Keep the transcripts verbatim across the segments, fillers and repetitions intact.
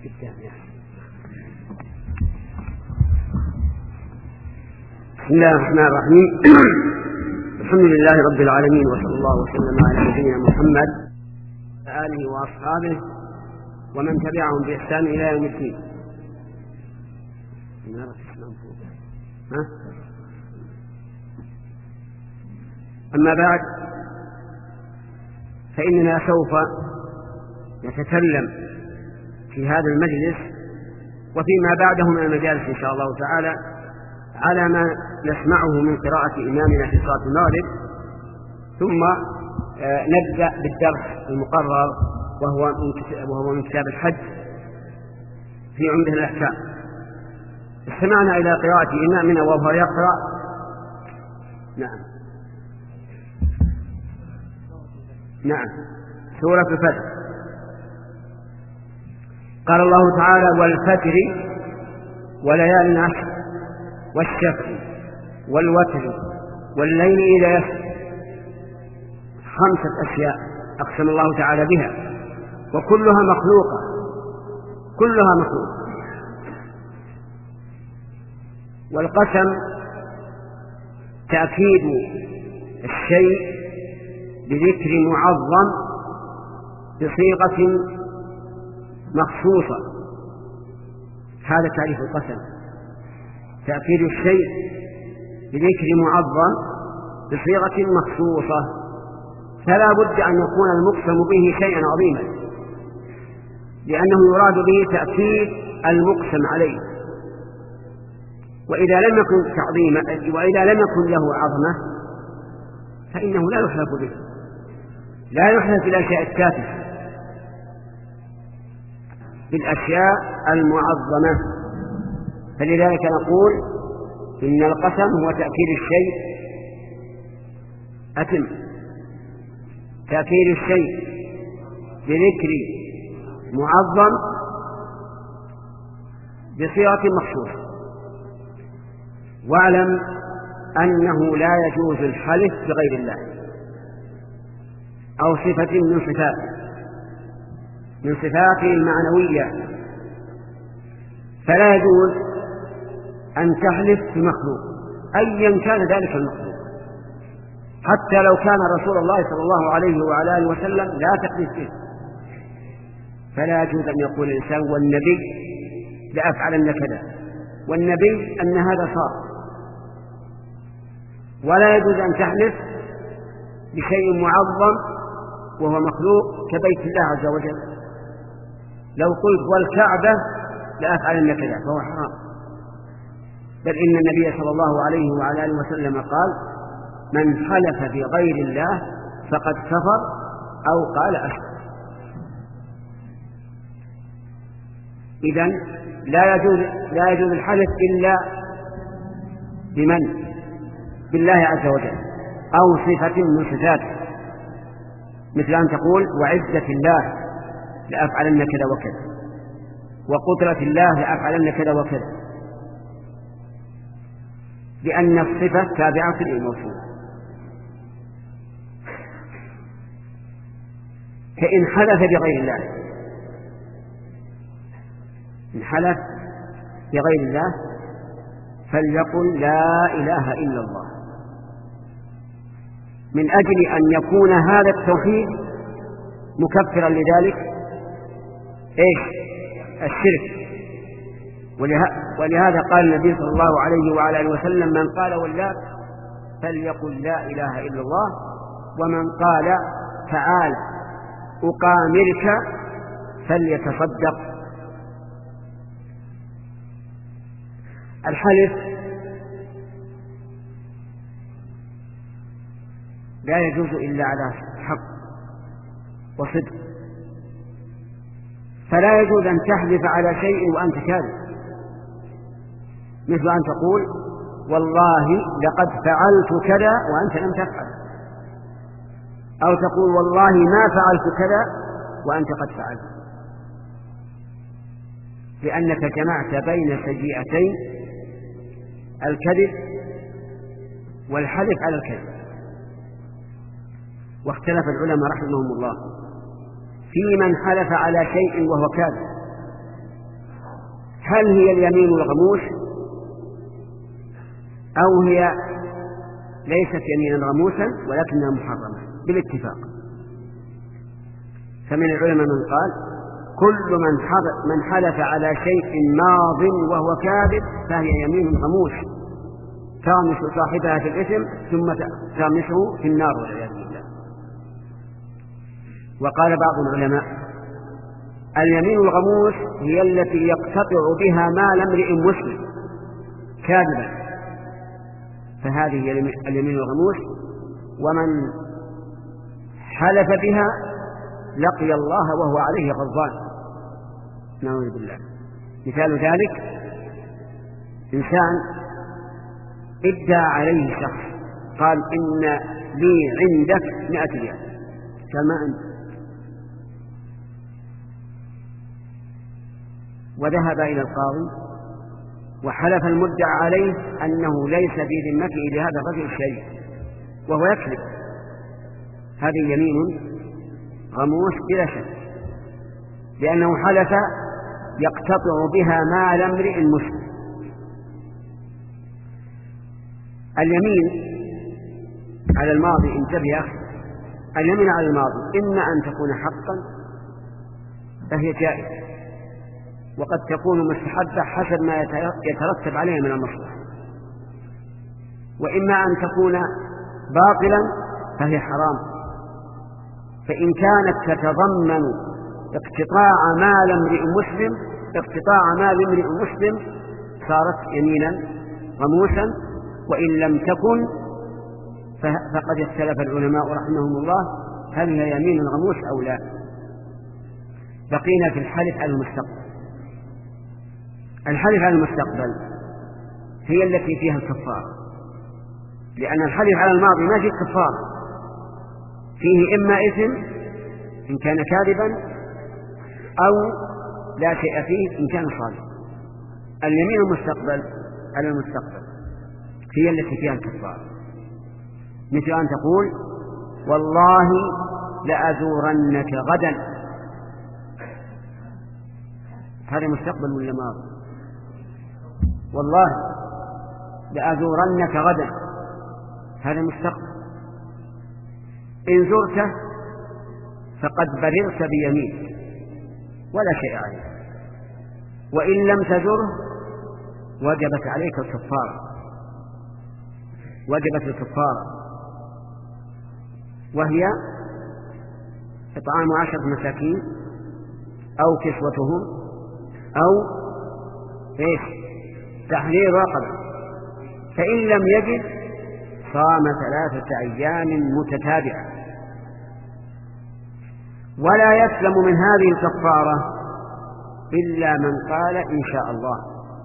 بسم الله الرحمن الرحيم. الحمد لله رب العالمين، وصلى الله وسلم على نبينا محمد وعلى آله وأصحابه ومن تبعهم بإحسان إلى يوم الدين. أما بعد، فإننا سوف نتكلم في هذا المجلس وفيما بعده من المجالس إن شاء الله تعالى على ما نسمعه من قراءة إمامنا في صلاة المغرب، ثم نبدأ بالدرس المقرر وهو وهو من كتاب الحج في عمدة الأحكام. استمعنا إلى قراءة إمامنا وهو يقرأ نعم نعم سورة الفجر. قال الله تعالى: والفجر وليال عشر والشفع والوتر والليل إذا يسر. خمسة أشياء أقسم الله تعالى بها، وكلها مخلوقة كلها مخلوقة. والقسم تأكيد الشيء بذكر معظم بصيغة مخصوصة، هذا تعريف القسم: تأكيد الشيء بذكر معظم بصيغة مخصوصة. فلا بد أن يكون المقسم به شيئا عظيما، لأنه يراد به تأكيد المقسم عليه. وإذا لم يكن تعظيما وإذا لم يكن له عظمة فإنه لا يحلف به، لا يحلف بالأشياء التافهة، بالأشياء المعظمة. فلذلك نقول إن القسم هو تأكيد الشيء أتم تأكيد الشيء بذكر معظم بصيغة مخصوصة. واعلم أنه لا يجوز الحلف بغير الله أو صفة من صفاته من صفاته المعنوية، فلا يجوز أن تحلف بمخلوق أيا كان ذلك المخلوق، حتى لو كان رسول الله صلى الله عليه وعلى آله وسلم لا تحلف به. فلا يجوز أن يقول الإنسان والنبي لأفعلن كذا، والنبي أن هذا صار. ولا يجوز أن تحلف بشيء معظم وهو مخلوق كبيت الله عز وجل. لو قلت والكعبة لأفعلن كذا فهو حرام، بل إن النبي صلى الله عليه وعلى آله وسلم قال: من حلف بغير الله فقد كفر أو قال أشرك. إذن لا يجوز لا يجوز الحلف إلا بمن؟ بالله عز وجل أو صفة من صفاته، مثل أن تقول وعزة الله لأفعلن كذا وكذا، وقدرة الله لأفعلن كذا وكذا، لأن الصفة تابعة للموصوف. فإن حلف بغير الله إن حلف بغير الله فليقل لا إله إلا الله، من أجل أن يكون هذا التوحيد مكفرا لذلك إيش؟ الشرك. ولهذا قال النبي صلى الله عليه وعلى آله وسلم: من قال واللات فليقل لا إله إلا الله، ومن قال تعال أقامرك فليتصدق. الحلف لا يجوز إلا على حق وصدق، فلا يجوز أن تحلف على شيء وأنت كاذب، مثل أن تقول والله لقد فعلت كذا وأنت لم تفعل، أو تقول والله ما فعلت كذا وأنت قد فعلت، لأنك جمعت بين سيئتين: الكذب والحلف على الكذب. واختلف العلماء رحمهم الله في من حلف على شيء وهو كاذب، هل هي اليمين الغموس أو هي ليست يمينا غموسا ولكنها محرمة بالاتفاق. فمن العلماء من قال كل من من حلف على شيء ماض وهو كاذب فهي يمين غموس تغمس صاحبها في الإثم ثم تغمسه في النار والعياذ بالله. وقال بعض العلماء اليمين الغموس هي التي يقتطع بها مال امرئ مسلم كاذبا، فهذه هي اليمين الغموس، ومن حلف بها لقي الله وهو عليه غضبان، نعوذ بالله. مثال ذلك إنسان ادعى عليه شخص قال إن لي عندك مئة ريال، قال ما عندي، وذهب إلى القاضي وحلف المدعى عليه أنه ليس في ذمته لهذا الرجل شيء وهو يكذب، هذه يمين غموس بلا شك، لأنه حلف يقتطع بها مال امرئ مسلم. اليمين على الماضي، انتبه يا أخي، اليمين على الماضي إما أن تكون حقا فهي جائزة، وقد تكون مستحبة حسب ما يترتب عليها من المصلحة، وإما أن تكون باطلا فهي حرام. فإن كانت تتضمن اقتطاع مال امرئ مسلم اقتطاع مال امرئ مسلم صارت يمينا غموسا، وإن لم تكن فقد اختلف العلماء رحمهم الله هل هي يمين غموس أو لا. بقينا في الحلف على المستقبل. الحلف على المستقبل هي التي فيها الكفارة، لأن الحلف على الماضي ما فيه كفارة، فيه إما إثم إن كان كاذبا أو لا شيء فيه إن كان صادقا. اليمين المستقبل على المستقبل هي التي فيها الكفارة، مثل أن تقول والله لأزورنك غدا، هذا مستقبل ولا ماضي؟ والله لأزورنك غدا هذا مستقبل. إن زرته فقد بررت بيمين ولا شيء عليك، وإن لم تزره وجبت عليك الكفارة، وجبت الكفارة وهي إطعام عشرة مساكين أو كسوتهم أو إيش تحرير رقبة، فإن لم يجد صام ثلاثة أيام متتابعة. ولا يسلم من هذه الكفارة إلا من قال إن شاء الله،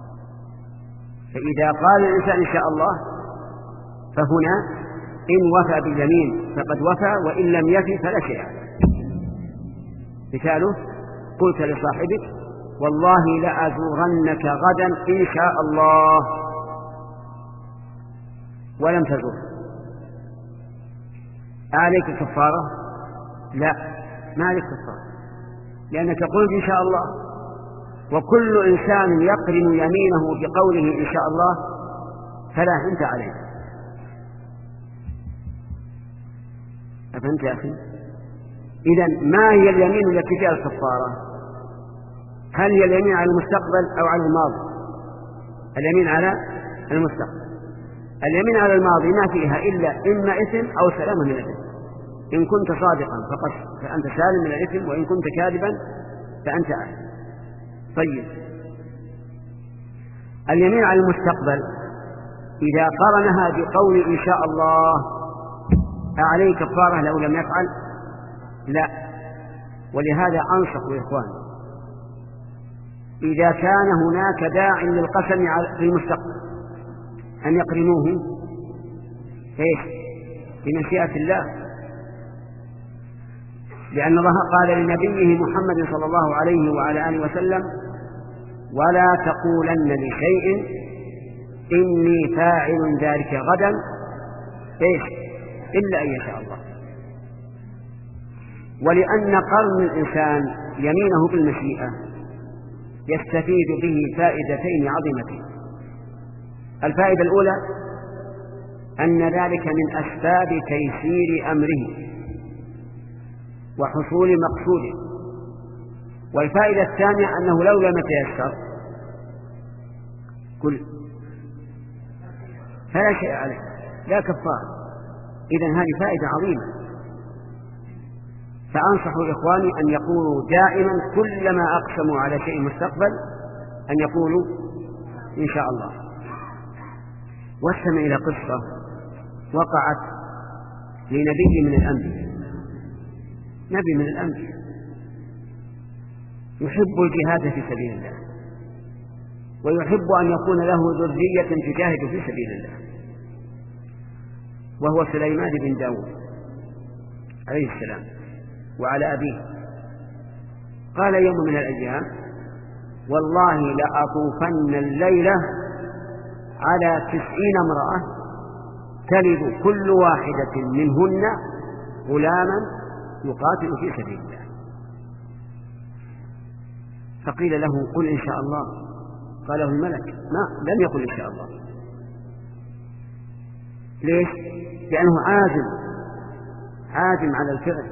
فإذا قال الإنسان إن شاء الله فهنا إن وفى باليمين فقد وفى، وإن لم يفي فلا شيء. مثاله قلت لصاحبك والله لأزورنك غدا إن شاء الله ولم تزور، عليك كفارة؟ لا، ما عليك كفارة، لأنك قلت إن شاء الله، وكل إنسان يقرن يمينه بقوله إن شاء الله فلا أنت عليه. أفهمت يا أخي؟ إذن ما هي اليمين التي فيها الكفارة؟ هل هي اليمين على المستقبل أو على الماضي؟ اليمين على المستقبل. اليمين على الماضي ما فيها إلا إما إثم أو سلامة من الإثم، إن كنت صادقا فقط فأنت سالم من الإثم، وإن كنت كاذبا فأنت آثم. طيب، اليمين على المستقبل إذا قرنها بقول إن شاء الله أعليه كفارة لو لم يفعل؟ لا. ولهذا أنصح إخواني إذا كان هناك داع للقسم في المستقبل أن يقرنوه إيش بمشيئة الله، لأن الله قال لنبيه محمد صلى الله عليه وعلى آله وسلم ولا تقولن لشيء إني فاعل ذلك غدا إيش إلا أن يشاء الله. ولأن قرن الإنسان يمينه بالمشيئة يستفيد به فائدتين عظيمتين. الفائدة الأولى أن ذلك من أسباب تيسير أمره وحصول مقصوده. والفائدة الثانية أنه لو لم يتيسر كل فلا شيء عليه، لا كفارة. إذن هذه فائدة عظيمة. فأنصح إخواني أن يقولوا دائما كلما أقسموا على شيء مستقبل أن يقولوا إن شاء الله. واستمع إلى قصة وقعت لنبي من الأنبياء، نبي من الأنبياء يحب الجهاد في سبيل الله ويحب أن يكون له ذرية تجاهد في سبيل الله، وهو سليمان بن داود عليه السلام وعلى أبيه. قال يوم من الأيام والله لأطوفن الليلة على تسعين امرأة تلد كل واحدة منهن غلاما يقاتل في سبيل الله. فقيل له قل إن شاء الله. قاله الملك ما لم يقل إن شاء الله. ليش؟ لأنه عازم عازم على الفعل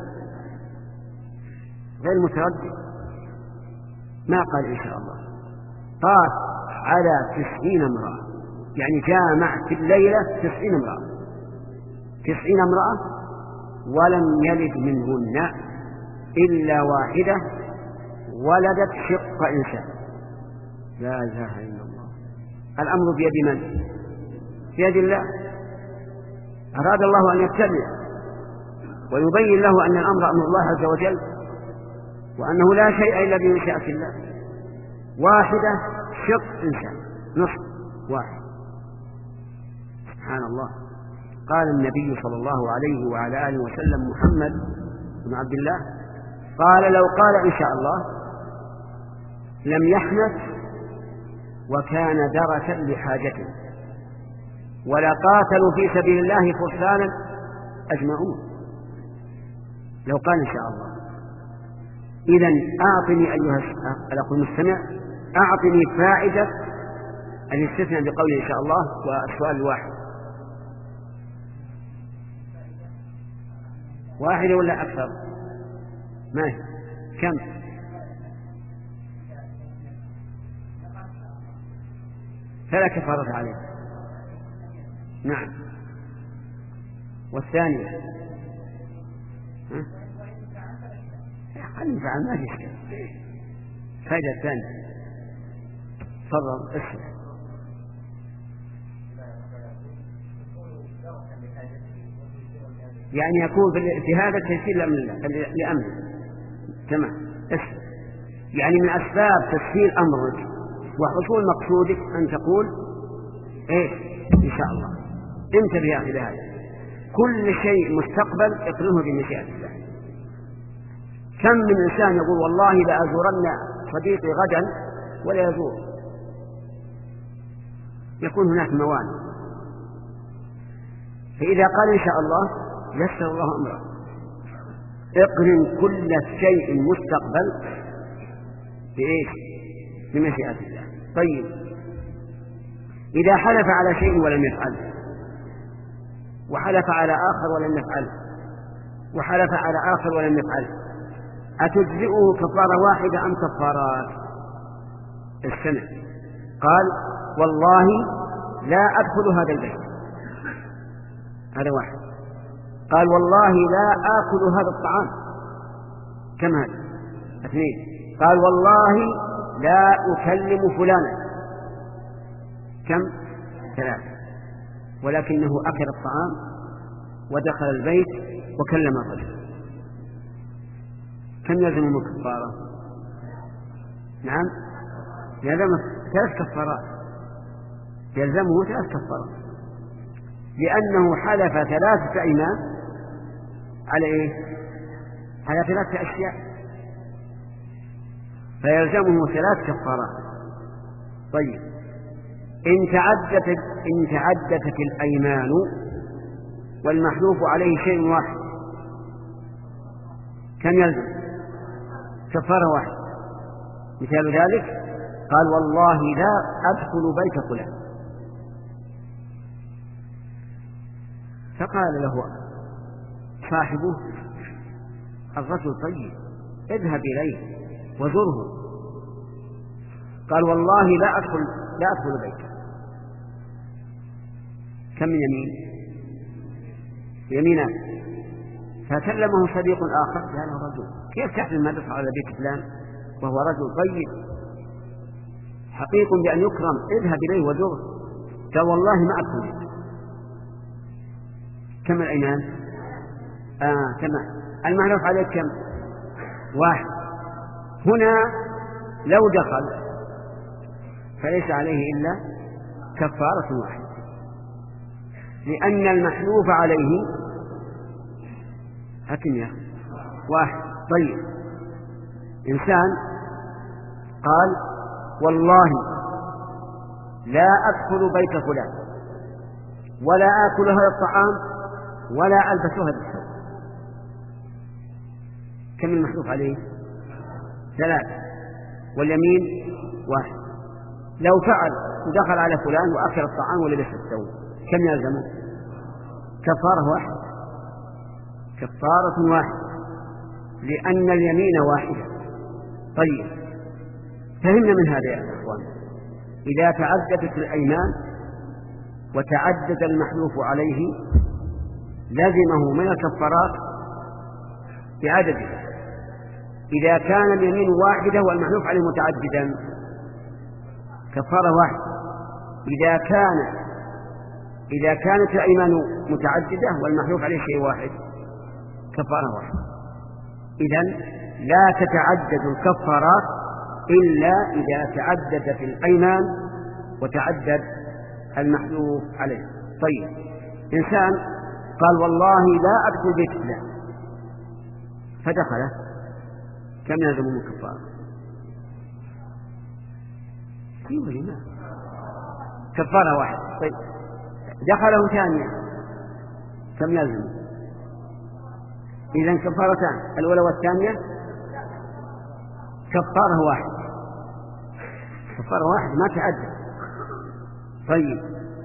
غير متردد، ما قال إن شاء الله. طاف على تسعين امرأة، يعني جامع في الليلة تسعين امرأة تسعين امرأة ولم يلد منهن إلا واحدة ولدت شق إنسان. لا إله إلا الله. الأمر بيد من؟ بيد الله. أراد الله أن يتبع ويبين له أن الأمر أمر الله عز وجل، وأنه لا شيء إلا بمشيئة الله. واحدة شق إنسان، نصف واحد. سبحان الله. قال النبي صلى الله عليه وعلى آله وسلم محمد بن عبد الله قال لو قال إن شاء الله لم يحنث وكان دركا لحاجته ولا قاتلوا في سبيل الله فرسانا أجمعون. لو قال إن شاء الله. إذن أعطني أيها الأخ المستمع، أعطني فائدة الاستثناء بقول إن شاء الله. والسؤال الواحد واحدة ولا أكثر؟ ما كم؟ فلا كفارة عليه. نعم. والثانية خلينا نفعل ما في شيء. الفائدة الثانية تفضل اسمع. يعني يكون في هذا التيسير لأمر تمام. اسمع. يعني من أسباب تسهيل أمرك وحصول مقصودك أن تقول إيش إن شاء الله. انتبه يا أخي لهذا. كل شيء مستقبل اقرنه بمشيئة الله. كم من إنسان يقول والله لأزورن صديقي غدا ولا يزور، يكون هناك موانع. فإذا قال إن شاء الله يسر الله أمره. اقرن كل شيء مستقبل بإيش؟ بمشيئة الله. طيب إذا حلف على شيء ولم يفعله، وحلف على آخر ولم يفعله، وحلف على آخر ولم يفعله، أتجزئه كفارة واحدة أم كفارات؟ السنة. قال والله لا أدخل هذا البيت، هذا واحد. قال والله لا آكل هذا الطعام، كم هذا؟ اثنين. قال والله لا أكلم فلانا، كم؟ ثلاثة. ولكنه أكل الطعام ودخل البيت وكلم الرجل، كم يلزم من كفارة؟ نعم يلزم ثلاث كفارات، يلزمه ثلاث كفارات، لأنه حلف ثلاثة أيمان على إيه؟ على ثلاثة أشياء، فيلزمه ثلاث كفارات. طيب إن تعدت إن تعددت الأيمان والمحلوف عليه شيء واحد، كم يلزم؟ كفارة واحد. مثال ذلك قال والله لا أدخل بيت فلان. فقال له صاحبه الرجل طيب اذهب إليه وزره. قال والله لا أدخل لا أدخل بيته. كم من يمين؟ يمينان. فكلمه صديق آخر قال له رجل كيف تحمل ما تدخل على بيت فلان وهو رجل طيب حقيق بأن يكرم اذهب إليه وزره. قال والله ما أدخل بيته. كم الأيمان؟ آه كم المعروف عليه كم؟ واحد. هنا لو دخل فليس عليه إلا كفارة واحدة لأن المحلوف عليه هكذا واحد. طيب إنسان قال والله لا أدخل بيت فلان ولا آكل هذا الطعام ولا ألبس هذا الثوب. كم المحلوف عليه؟ ثلاثة. واليمين واحد. لو فعل ودخل على فلان وأكل الطعام ولبس الثوب كم يلزمه؟ كفارة واحدة. كفارة واحدة لأن اليمين واحدة. طيب فهمنا من هذا يا أخوان إذا تعددت الأيمان وتعدد المحلوف عليه لزمه من الكفارات بعدده. إذا كان اليمين واحدة والمحلوف عليه متعددا كفارة واحدة. إذا كان إذا كانت الأيمان متعددة والمحلوف عليه شيء واحد كفارة واحدة. إذن لا تتعدد الكفارات إلا إذا تعددت الأيمان وتعدد المحلوف عليه. طيب إنسان قال والله لا أدخل بيت فلان فدخله كم يلزم من كفارة؟ كفارة واحدة. طيب دخله ثانية كم يلزم؟ إذن كفارتان الأولى والثانية كفارة واحدة. كفارة واحدة ما تعدد. طيب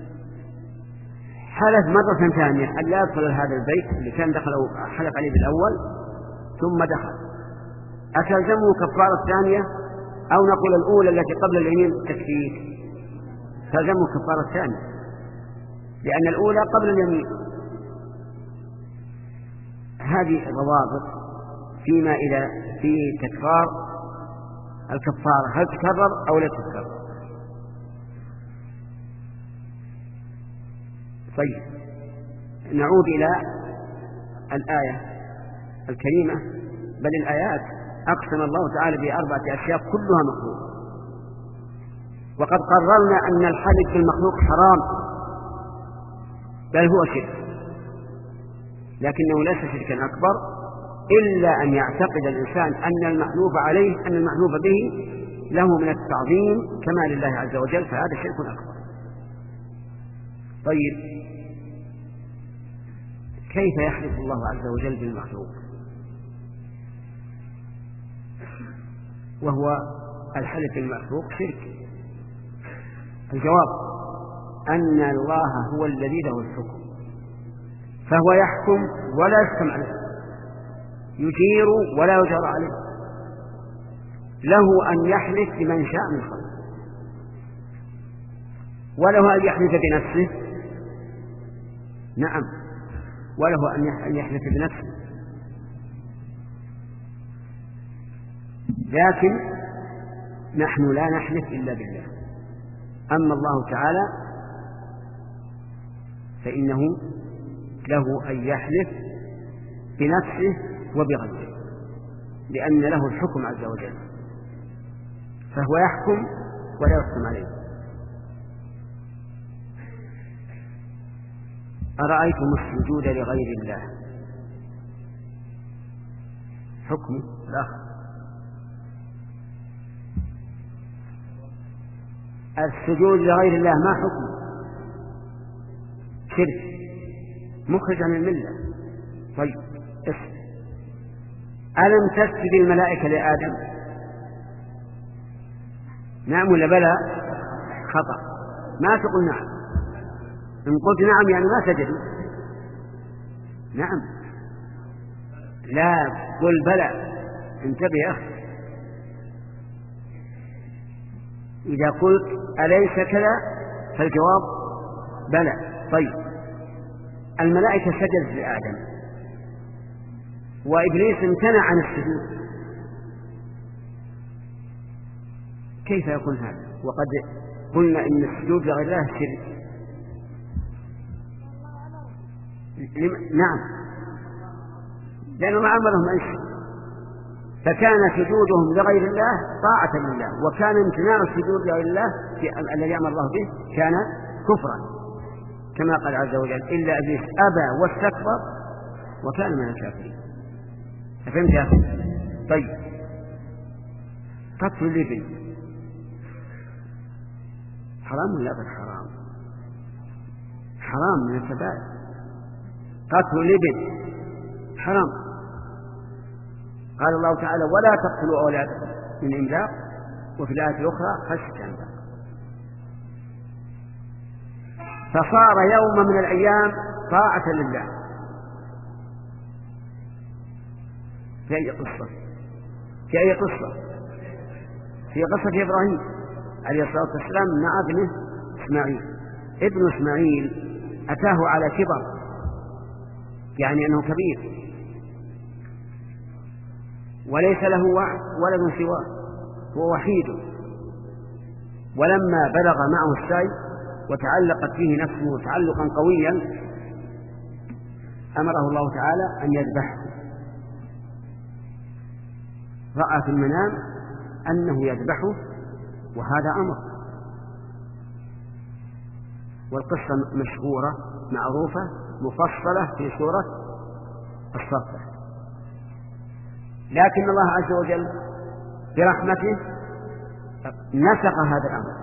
حلف مرة ثانية أن لا يدخل هذا البيت اللي كان دخله حلف عليه بالأول ثم دخل أتلزمه كفارة ثانية أو نقول الأولى التي قبل اليمين تكفيه؟ تلزمه كفارة ثانية لأن الأولى قبل اليمين. هذه الضوابط فيما إذا في تكرار الكفارة هل تكرر أو لا تكرر. طيب نعود إلى الآية الكريمة بل الآيات أقسم الله تعالى بأربعة أشياء كلها مخلوق. وقد قررنا أن الحلف بالمخلوق حرام بل هو شرك لكنه ليس شركا أكبر إلا أن يعتقد الإنسان أن المحلوف عليه أن المحلوف به له من التعظيم كما لله عز وجل فهذا شرك أكبر. طيب كيف يحلف الله عز وجل بالمخلوق وهو الحلف بالمخلوق شرك؟ الجواب أن الله هو الذي له الحكم فهو يحكم ولا يحكم عليه يجير ولا يجار عليه له أن يحلف بمن شاء من خلقه وله أن يحلف بنفسه نعم وله أن يحلف بنفسه لكن نحن لا نحلف إلا بالله. أما الله تعالى فإنه له أن يحلف بنفسه وبغيره لأن له الحكم عز وجل فهو يحكم ولا يحكم عليه. أرأيتم السجود لغير الله حكمه لا السجود لغير الله ما حكمه؟ شرك مخرج عن الملة. طيب اسم ألم تسجد الملائكة لآدم نعم ولا بلى؟ خطأ، ما تقول نعم. إن قلت نعم يعني ما سجدوا. نعم، لا، قل بلى. انتبه يا أخي، إذا قلت أليس كذا فالجواب بلى. طيب، الملائكة سجدت لآدم وإبليس امتنع عن السجود، كيف يكون هذا وقد قلنا إن السجود لغير الله شرك؟ نعم، لأن الله أمرهم أن يشركوا، فكان سجودهم لغير الله طاعة لله، وكان امتناع السجود لغير الله الذي أمر الله به كان كفرا، كما قال عز وجل إلا إبليس أبى واستكبر وكان من الكافرين. فهمت يا أخي؟ طيب، قتل الإبل حرام ولا غير حرام؟ حرام من الكبائر. قتل الإبل حرام. قال الله تعالى ولا تقتلوا أولادكم من إملاق، وفي الآية الأخرى خشية إملاق. فصار يوم من الأيام طاعة لله. في أي قصة؟ في أي قصة؟ في قصة إبراهيم عليه الصلاة والسلام مع ابنه إسماعيل. ابن إسماعيل أتاه على كبر، يعني أنه كبير وليس له ولد سواه، هو وحيد. ولما بلغ معه السعي وتعلقت فيه نفسه تعلقا قويا أمره الله تعالى أن يذبحه. رأى في المنام أنه يذبحه، وهذا أمر، والقصة مشهورة معروفة مفصلة في سورة الصافات. لكن الله عز وجل برحمته نسخ هذا الأمر،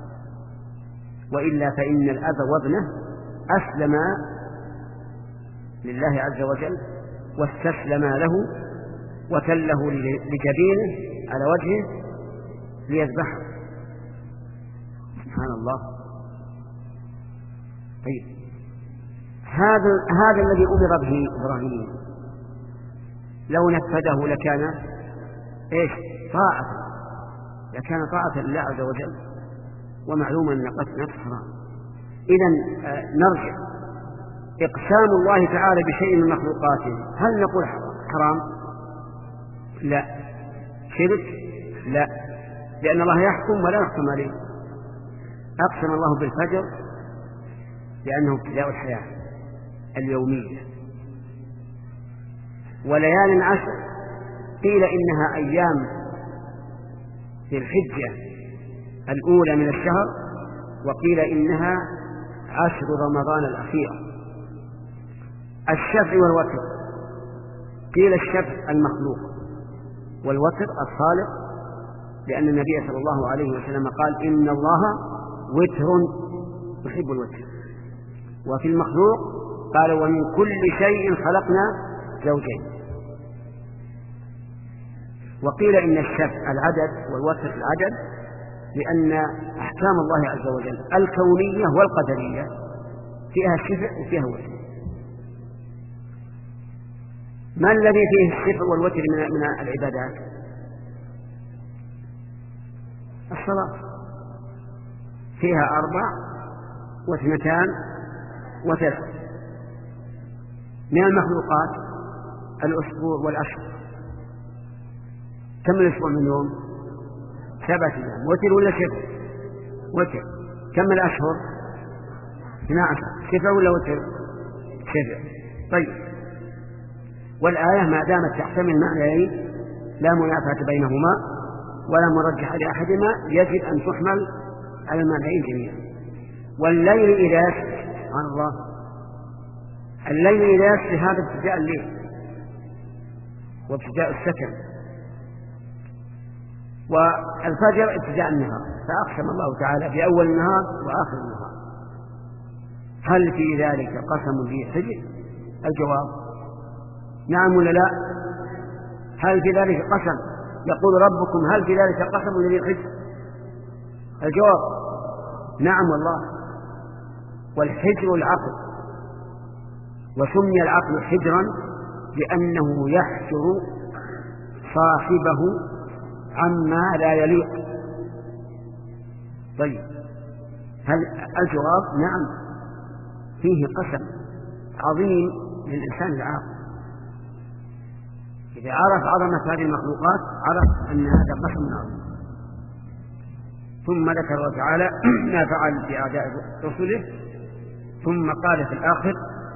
وإلا فإن الأب وابنه أسلم لله عز وجل واستسلم له وتله لجبينه على وجهه ليذبحه. سبحان الله. طيب، هذا هذا الذي أمر به إبراهيم لو نفذه لكان إيش؟ طاعة، لكان طاعة لله عز وجل، ومعلوم أن قتل نفس حرام. إذن نرجع، إقسام الله تعالى بشيء من مخلوقاته هل نقول حرام؟ لا. شرك؟ لا، لأن الله يحكم ولا يحكم عليه. أقسم الله بالفجر لأنه ابتداء الحياة اليومية، وليال عشر قيل إنها أيام في الحجة الأولى من الشهر، وقيل إنها عشر رمضان الأخيرة. الشفع والوتر، قيل الشفع المخلوق والوتر الخالق، لأن النبي صلى الله عليه وسلم قال إن الله وتر يحب الوتر. وفي المخلوق قال ومن كل شيء خلقنا زوجين. وقيل إن الشفع العدد والوتر العدد، لأن أحكام الله عز وجل الكونية والقدرية فيها الشفع وفيها الوتر. ما الذي فيه الشفع والوتر من العبادات؟ الصلاة فيها أربع واثنتان وثلاث. من المخلوقات الأسبوع والأشهر، كم الأسبوع من يوم؟ سبعة أيام. وتر ولا شفع؟ وتر. كم الأشهر؟ اثنا عشر. شفع ولا وتر؟ شفع. طيب، والآية ما دامت تحتمل معنيين لا منافاة بينهما ولا مرجح لأحدهما يجب أن تحمل على المعنيين جميعا. والليل إذا سبحان الله، الليل إذا يسري هذا ابتداء الليل وابتداء السكن، والفجر ابتداء النهار، فأقسم الله تعالى بأول النهار وآخر النهار. هل في ذلك قسم ذي حجر؟ الجواب نعم ولا لا؟ هل في ذلك قسم؟ يقول ربكم هل في ذلك قسم ذي حجر؟ الجواب نعم والله. والحجر العقل، وسمي العقل حجرا لأنه يحجر صاحبه عما لا يليق. طيب هل الجواب نعم، فيه قسم عظيم للإنسان العاقل، إذا عرف عظمة هذه المخلوقات عرف أن هذا قسم عظيم. ثم ذكر تعالى ما فعل بأعداء رسله، ثم قال في الآخر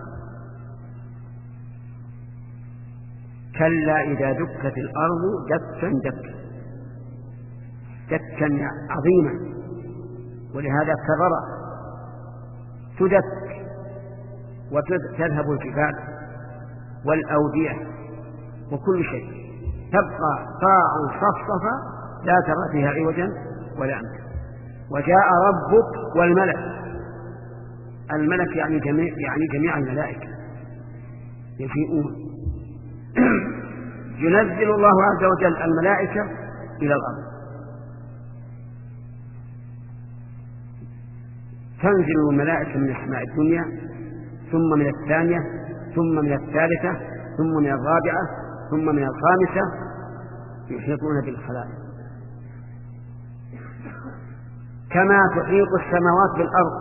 كلا إذا دكت الأرض دكا دكا، دكا عظيما، ولهذا كرر تدك وتذهب الجبال والأودية وكل شيء، تبقى قاع صفصفا لا ترى فيها عوجا ولا أمتا. وجاء ربك والملك، الملك يعني جميع, يعني جميع الملائكة يجيئون ينزل الله عز وجل الملائكة إلى الأرض، تنزل الملائكة من السماء الدنيا، ثم من الثانية، ثم من الثالثة، ثم من الرابعة، ثم من الخامسة، يحيطون بالخلائق كما تحيط السماوات بالأرض.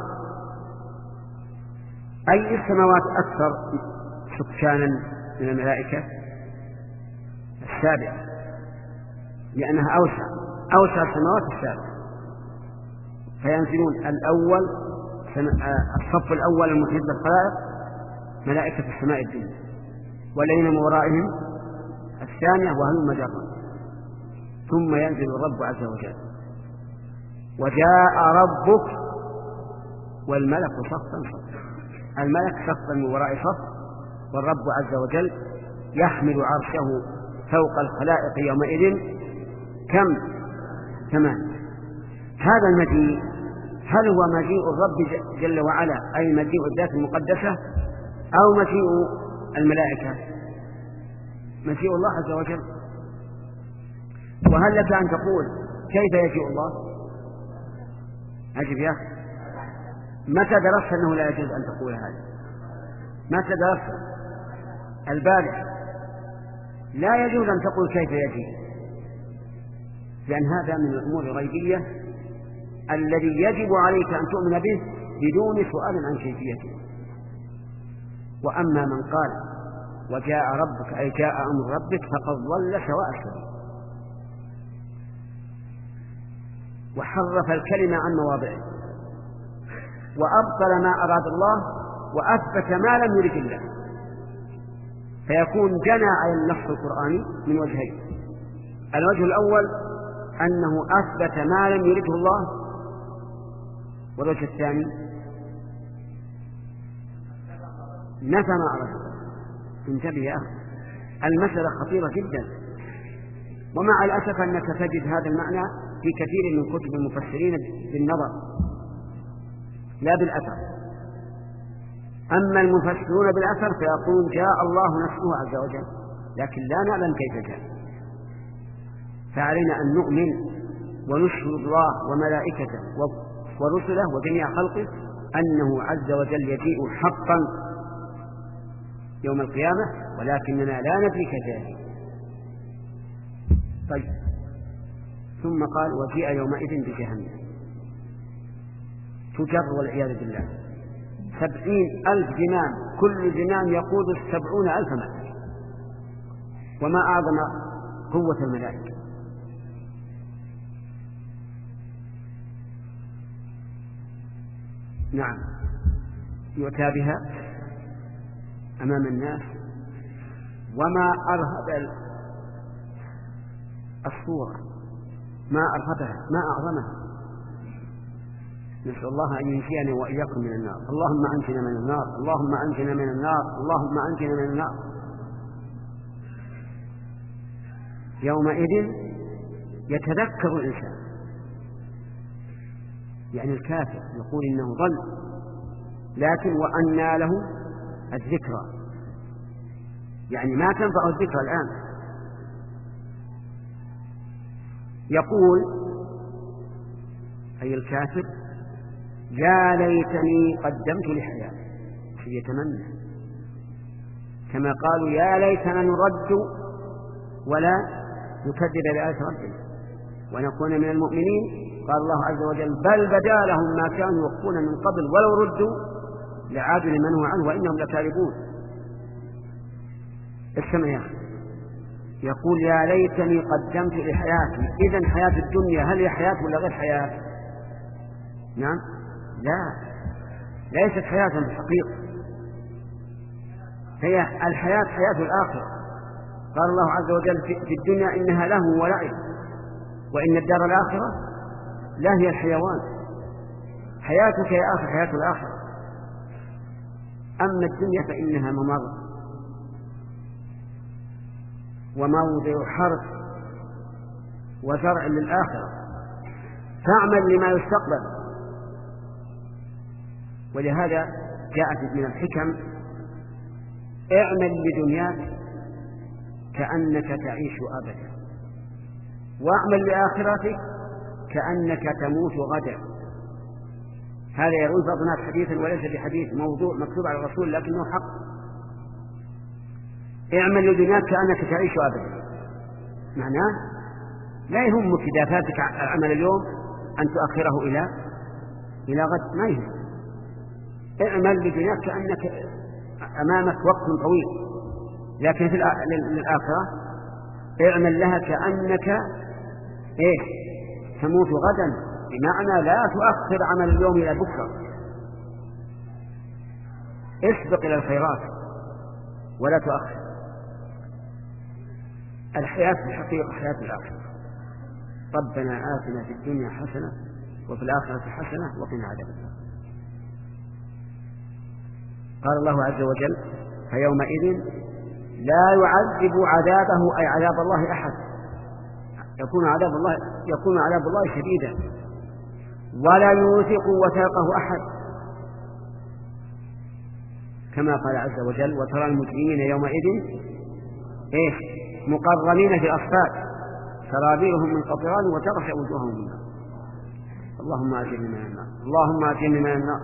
أي السماوات أكثر سكانا من الملائكة؟ السابعة، لأنها أوسع أوسع السماوات السابعة، فينزلون الأول الصف الأول المحيط بالخلائق ملائكة السماء الدنيا، والذين من ورائهم الثانية وهم مجرة، ثم ينزل الرب عز وجل. وجاء ربك والملك صفا صفا، الملك صفا من وراء صف، والرب عز وجل يحمل عرشه فوق الخلائق يومئذ كم؟ ثمان. هذا المجيء هل هو مجيء الرب جل وعلا أي مجيء الذات المقدسة، أو مجيء الملائكة؟ مجيء الله عز وجل. وهل لك أن تقول كيف يجيء الله؟ أجب يا أخي، متى درست أنه لا يجوز أن تقول هذا؟ متى درست؟ البالغ لا يجوز أن تقول كيف يجيء، لأن هذا من الأمور الغيبية الذي يجب عليك أن تؤمن به بدون سؤال عن كيفيته. وأما من قال وجاء ربك أي جاء أمر ربك فقد ضل سواء السبيل، وحرف الكلمة عن مواضعه، وأبطل ما أراد الله، وأثبت ما لم يرد الله، فيكون جنى على النص القرآني من وجهين. الوجه الأول أنه أثبت ما لم يرده الله، والوجه الثاني نفى ما أراد الله. انتبه يا أخي، المسألة خطيرة جدا، ومع الأسف أنك تجد هذا المعنى في كثير من كتب المفسرين بالنظر لا بالأثر. أما المفسرون بالأثر فيقولون جاء الله نفسه عز وجل، لكن لا نعلم كيف جاء. فعلينا أن نؤمن ونشهد الله وملائكته ورسله وجميع خلقه أنه عز وجل يجيء حقا يوم القيامة، ولكننا لا ندري كيف يجيء. طيب، ثم قال وجيء يومئذ بجهنم تجر والعياذ بالله سبعين ألف جنان، كل جنان يقود السبعون ألف ملك، وما أعظم قوة الملائكة. نعم، يؤتى بها أمام الناس، وما أرهب الصورة، ما أرهبها، ما أعظمها. نسأل الله أن ينجينا وإياكم من النار. اللهم أنجنا من النار، اللهم أنجنا من النار، اللهم أنجنا من النار. يومئذ يتذكر الإنسان، يعني الكافر يقول إنه ضل، لكن وأنى له الذكرى، يعني ما تنفع الذكرى الآن. أي الكافر يا ليتني قدمت لحياتي، يتمنى كما قالوا يا ليتنا نرد ولا نكذب بآيات ربنا ونكون من المؤمنين. قال الله عز وجل بل بدا لهم ما كانوا يخفون من قبل ولو ردوا لعادوا لمن هو عنه وإنهم لكاذبون. اسمع يا أخي، يقول يا ليتني قدمت لحياتي. إذن حياة الدنيا هل هي حياة ولا غير حياة؟ نعم، لا، ليست حياة بالحقيقة، هي الحياة حياة الآخرة. قال الله عز وجل في الدنيا إنها له ولعب وإن الدار الآخرة لا هي الحيوان. حياتك يا أخي حياة الآخرة، أما الدنيا فإنها ممر وموضع حرث وزرع للآخرة، فاعمل لما يستقبل. ولهذا جاءت من الحكم اعمل لدنياك كأنك تعيش أبدا، واعمل لآخرتك كأنك تموت غدا. هذا يروي بعض الناس حديثا وليس بحديث، موضوع مكتوب على الرسول لكنه حق. اعمل لدنياك كأنك تعيش أبدا، معناه لا يهمك إذا فاتك العمل اليوم أن تؤخره إلى إلى غد، ما يهم. اعمل لدنياك كأنك أمامك وقت طويل، لكن في الآخرة اعمل لها كأنك إيه تموت غدا، بمعنى لا تؤخر عمل اليوم إلى بكرة، اسبق إلى الخيرات ولا تؤخر. الحياة في الحقيقة حياة الآخرة. ربنا آتنا في الدنيا حسنة وفي الآخرة حسنة وقنا عذاب النار. قال الله عز وجل فيومئذ لا يعذب عذابه أي عذاب الله أحد، يكون عذاب الله يكون عذاب الله شديدا، ولا يوثق وثاقه أحد، كما قال عز وجل وترى المجرمين يومئذ إيه مقرنين في الأصفاد سرابيلهم من قطران وتغشى وجوههم من النار. اللهم أجرنا من النار، اللهم أجرنا من النار.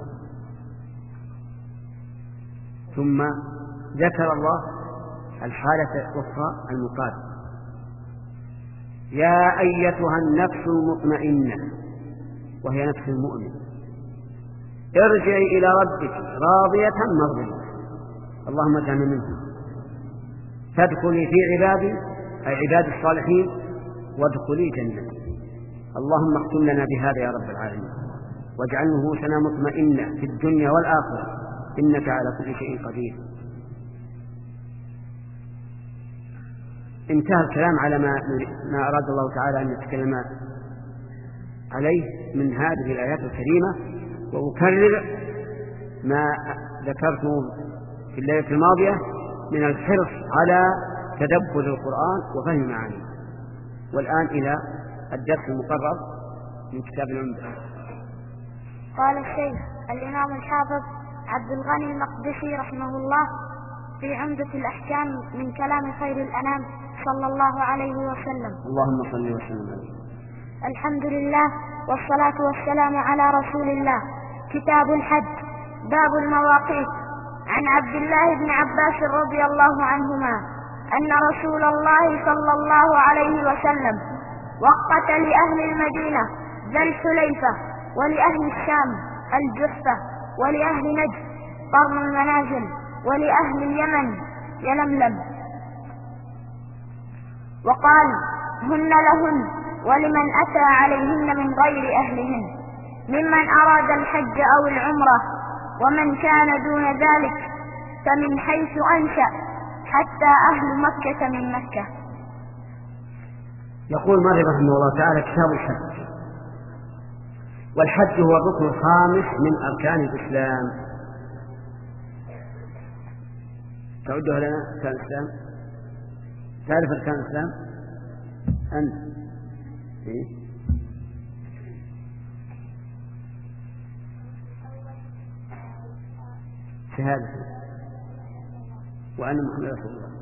ثم ذكر الله الحالة الأخرى المقابلة، يا أيتها النفس المطمئنة، وهي نفس المؤمن، ارجعي إلى ربك راضية مرضية، اللهم اجعلنا منهم، فادخلي في عبادي أي عباد الصالحين وادخلي جنتي. اللهم اختم لنا بهذا يا رب العالمين، واجعل نفوسنا مطمئنة في الدنيا والآخرة، إنك على كل شيء قدير. انتهى الكلام على ما ما أراد الله تعالى أن يتكلم عليه من هذه الآيات الكريمة، وأكرر ما ذكرته في الليلة الماضية من الحرص على تدبر القرآن وفهم معانيه. والآن إلى الدرس المقرر من كتاب العمدة. قال الشيخ الإمام الحافظ عبد الغني المقدسي رحمه الله في عمدة الأحكام من كلام خير الأنام صلى الله عليه وسلم. اللهم صل وسلم عليه. الحمد لله والصلاة والسلام على رسول الله. كتاب الحج، باب المواقيت. عن عبد الله بن عباس رضي الله عنهما أن رسول الله صلى الله عليه وسلم وقت لأهل المدينة ذا الحليفة، ولأهل الشام الجحفة، ولأهل نجد قرن المنازل، ولأهل اليمن يلملم، وقال هن لهن ولمن أتى عليهن من غير أهلهن ممن أراد الحج أو العمرة، ومن كان دون ذلك فمن حيث أنشأ حتى أهل مكة من مكة. يقول مالك رحمه الله تعالى كتاب الحج. والحج هو الركن الخامس من أركان الإسلام. تعدها لنا أركان الإسلام؟ تعرف أركان الإسلام؟ أنت إيه؟ شهادة وأن محمد رسول الله.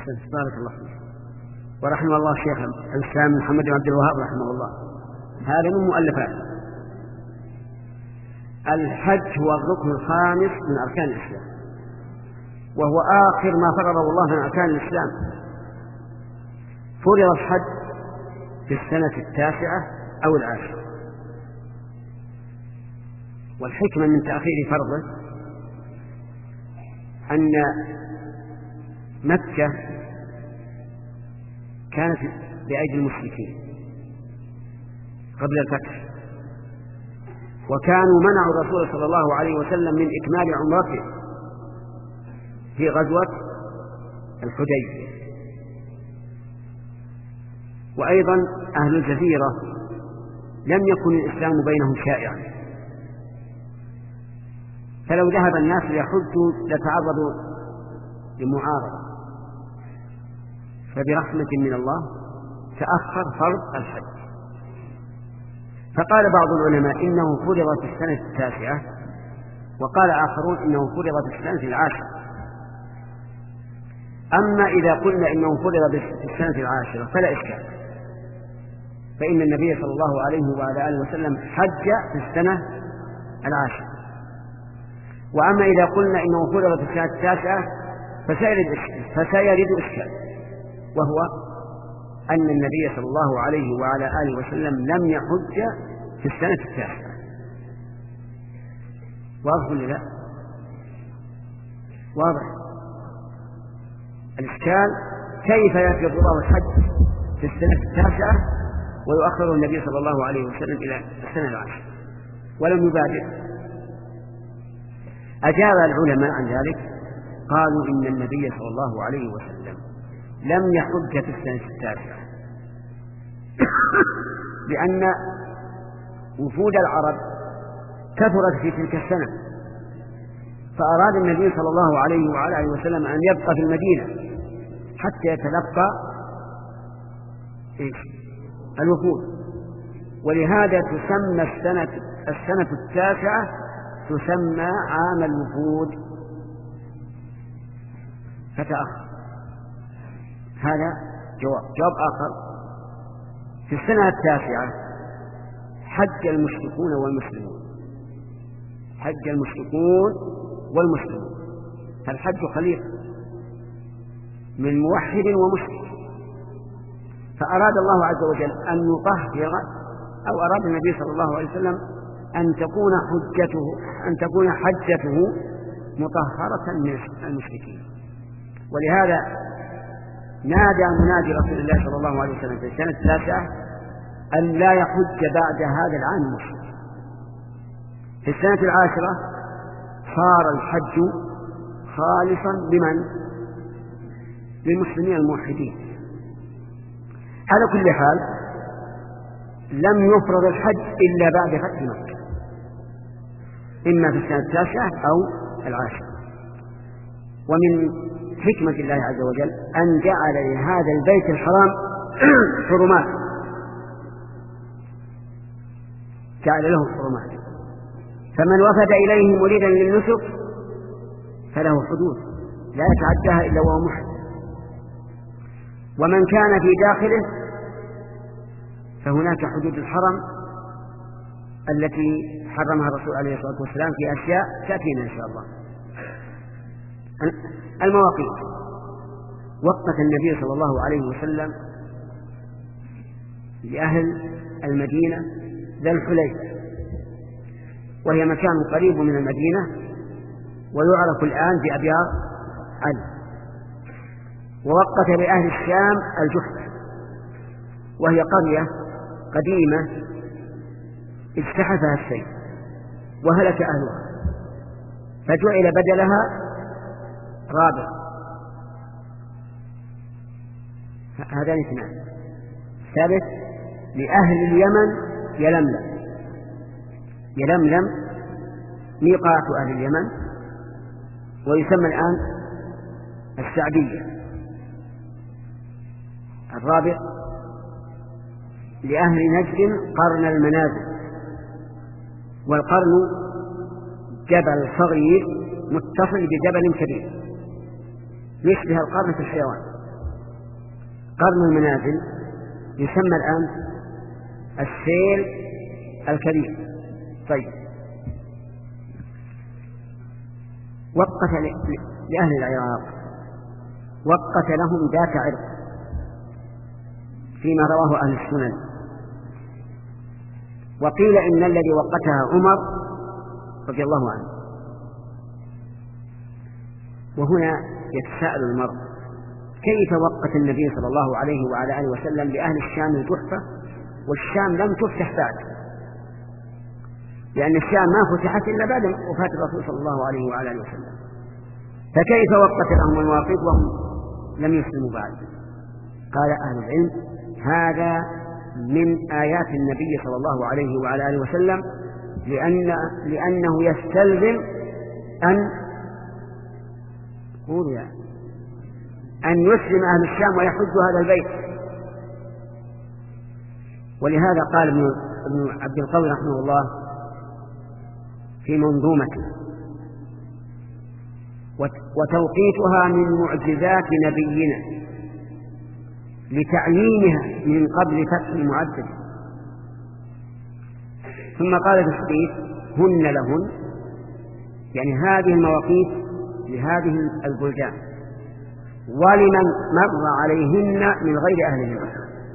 أحسن بارك الله فيك. ورحمه الله شيخ الإسلام محمد بن عبد الوهاب رحمه الله، هذا من مؤلفاته. الحج هو الركن الخامس من أركان الإسلام، وهو آخر ما فرضه الله من أركان الإسلام. فرض الحج في السنة التاسعة أو العاشرة، والحكمة من تأخير فرضه أن مكة كانت بأيدي المشركين قبل الفتح، وكانوا منعوا الرسول صلى الله عليه وسلم من إكمال عمرته في غزوة الحديبية. وأيضا أهل الجزيرة لم يكن الإسلام بينهم شائعا، فلو ذهب الناس ليحجوا لتعرضوا لمعارضة، فبرحمة من الله تأخر فرض الحج. فقال بعض العلماء إنه فرض في السنة التاسعة، وقال آخرون إنه فرض في السنة العاشرة. أما إذا قلنا إنه فرض في السنة العاشرة فلا إشكال، فإن النبي صلى الله عليه وعلى آله وسلم حج في السنة العاشرة. وأما إذا قلنا إنه فرض في السنة التاسعة فسيرد فسيرد إشكال، وهو أن النبي صلى الله عليه وعلى آله وسلم لم يحج في السنة التاسعة. واضح ولا لا؟ واضح. الإشكال كيف يفرض الله الحج في السنة التاسعة ويؤخر النبي صلى الله عليه وسلم إلى السنة العاشرة ولم يبادر. أجاب العلماء عن ذلك، قالوا إن النبي صلى الله عليه وسلم لم يحج في السنة التاسعة لأن وفود العرب كثرت في تلك السنة، فأراد النبي صلى الله عليه وعلى آله وسلم أن يبقى في المدينة حتى يتلقى الوفود. ولهذا تسمى السنة السنة التاسعة تسمى عام الوفود، فتأخر. هذا جواب. جواب آخر: في السنة التاسعة حج المشركون والمسلمون، حج المشركون والمسلمون. الحج خليط من موحد ومشرك، فأراد الله عز وجل أن يطهر، أو أراد النبي صلى الله عليه وسلم أن تكون حجته أن تكون حجته مطهرة من المشركين. ولهذا نادى منادي رسول الله صلى الله عليه وسلم في السنة التاسعة أن لا يحج بعد هذا العام المشرك. في السنة العاشرة صار الحج خالصا لمن؟ للمسلمين الموحدين. على كل حال لم يفرض الحج إلا بعد فتح مكة، إما في السنة التاسعة أو العاشرة. ومن حكمة الله عز وجل أن جعل لهذا البيت الحرام حرمات، جعل له حرمات، فمن وفد إليه مريدا للنسك فله حدود لا يتعداها إلا وهو محرم، ومن كان في داخله فهناك حدود الحرم التي حرمها الرسول عليه الصلاة والسلام في أشياء تأتينا إن شاء الله. المواقيت: وقت النبي صلى الله عليه وسلم لأهل المدينة ذا الحليفة، وهي مكان قريب من المدينة ويعرف الآن بأبيار علي. ووقت لأهل الشام الجحفة، وهي قرية قديمة اجتحفها السيل وهلك أهلها، فجعل بدلها رابع. هذان اثنان. ثالث: لأهل اليمن يلملم. يلملم ميقات أهل اليمن، ويسمى الآن السعدية. الرابع: لأهل نجد قرن المنازل. والقرن جبل صغير متصل بجبل كبير، يشبه القرن في الحيوان، قرن المنازل يسمى الآن السيل الكبير. طيب، وقت لأهل العراق، وقت لهم ذات عرق فيما رواه أهل السنن، وقيل إن الذي وقتها عمر رضي الله عنه. وهنا يتساءل المرء كيف وقت النبي صلى الله عليه وعلى آله وسلم لأهل الشام الجحفة والشام لم تفتح بعد، لأن الشام ما فتحت إلا بعد وفاة الرسول صلى الله عليه وعلى آله وسلم، فكيف وقت لهم المواقيت وهم لم يسلموا بعد؟ قال أهل العلم هذا من آيات النبي صلى الله عليه وعلى آله وسلم، لأن لأنه يستلزم أن أن يسلم أهل الشام ويحجوا هذا البيت. ولهذا قال ابن عبد القوي رحمه الله في منظومته: وتوقيتها من معجزات نبينا لتعيينها من قبل فتح المعدل. ثم قال تثبيت: هن لهن، يعني هذه المواقيت لهذه البلدان ولمن مر عليهن من غير أهلهن.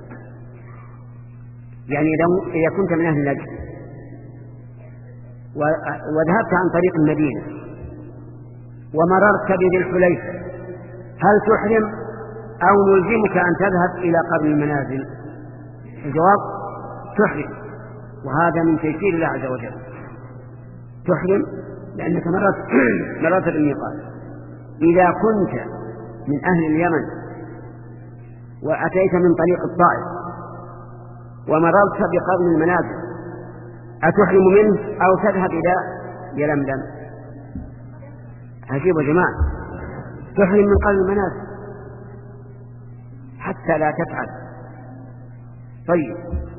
يعني لو إذا كنت من أهل نجد وذهبت عن طريق المدينة ومررت بذي الحليفة، هل تحرم أو نلزمك أن تذهب إلى قرن المنازل؟ الجواب: تحرم، وهذا من تيسير الله عز وجل. تحرم لأنك مررت مررت بالميقات. إذا كنت من أهل اليمن وأتيت من طريق الطائف ومررت بقرن المنازل، أتحرم منه أو تذهب إلى يلملم؟ عجيب يا جماعة، تحرم من قرن المنازل حتى لا تفعل. طيب،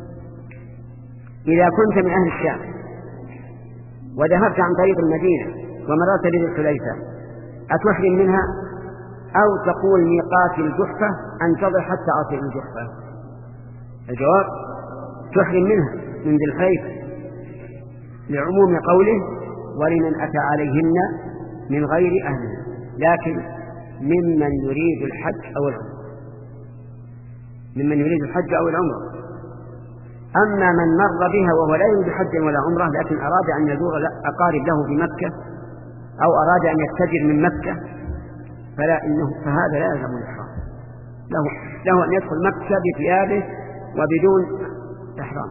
إذا كنت من أهل الشام وذهبت عن طريق المدينة ومررت بذي الحليفة، أتحرم منها أو تقول ميقات الجحفة انتظر حتى أصل الجحفة؟ الجواب: تحرم منها من ذي الحليفة لعموم قوله: ولمن أتى عليهن من غير أهلها، لكن ممن يريد الحج أو العمرة، ممن يريد الحج أو العمرة. أما من مر بها وهو لا يريد حجا ولا عمرة لكن أراد أن يزور أقارب له في مكة أو أراد أن يتجر من مكة، فلا إنه فهذا لا يلزم الإحرام، له, له أن يدخل مكة بثيابه وبدون إحرام،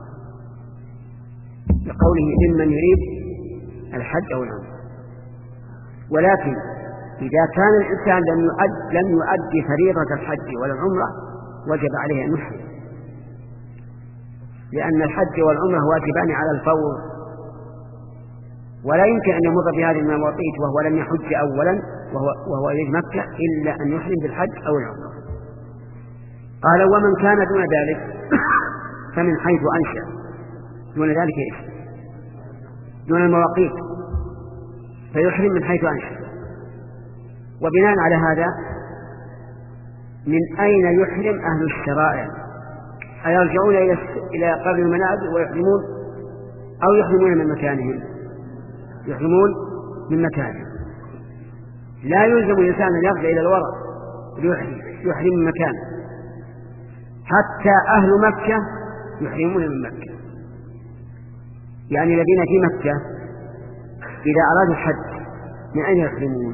لقوله ممن يريد الحج أو العمرة. ولكن إذا كان الإنسان لم يؤد لم يؤدي فريضة الحج ولا العمرة وجب عليه أن يحرم، لأن الحج والعمرة واجبان على الفور، ولا يمكن أن يمر بهذه المواقيت وهو لم يحج أولا وهو, وهو يريد مكة إلا أن يحرم بالحج أو العمرة. قال: ومن كان دون ذلك فمن حيث أنشأ. دون ذلك إيش؟ دون المواقيت، فيحرم من حيث أنشأ. وبناء على هذا من أين يحرم أهل الشرائع؟ أيرجعون إلى قرن المنازل ويحرمون أو يحرمون من مكانهم؟ يحرمون من مكانهم. لا يلزم الإنسان أن يرجع إلى الوراء يحرم من مكانه، حتى أهل مكة يحرمون من مكة. يعني الذين في مكة إذا أرادوا الحج من أين يحرمون؟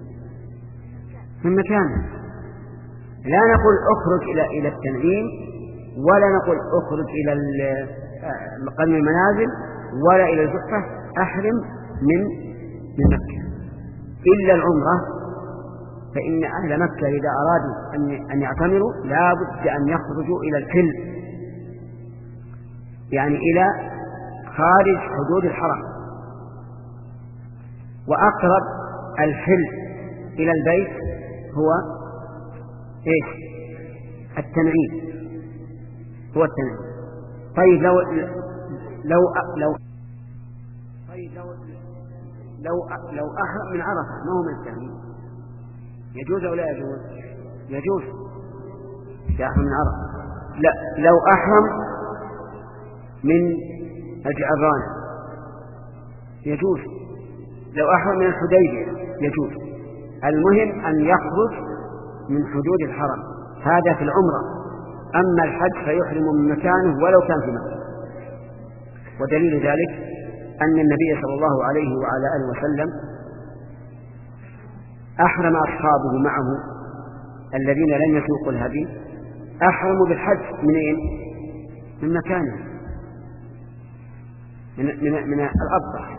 من مكانه. لا نقول أخرج إلى إلى التنعيم، ولا نقول أخرج إلى قرن المنازل، ولا إلى الجحفة، أحرم من من مكة. إلا العمرة، فإن أهل مكة إذا أرادوا أن أن يعتمروا لا بد أن يخرجوا إلى الحل، يعني إلى خارج حدود الحرم. وأقرب الحل إلى البيت هو إيش؟ التنعيم، هو التنعيم. طيب لو لو لو طيب لو لو لو أحرم من عرفة ما هو من التنعيم، يجوز أو لا يجوز؟ يجوز. إذا أحرم من عرفة. لا، لو أحرم من الجعرانة يجوز، لو أحرم من الحديبية يجوز. المهم أن يخرج من حدود الحرم، هذا في العمرة. أما الحج فيحرم من مكانه ولو كان في مكة. ودليل ذلك أن النبي صلى الله عليه وعلى آله وسلم أحرم أصحابه معه الذين لم يسوقوا الهدي، أحرموا بالحج من أين؟ من مكانه، من, من, من الأبطح.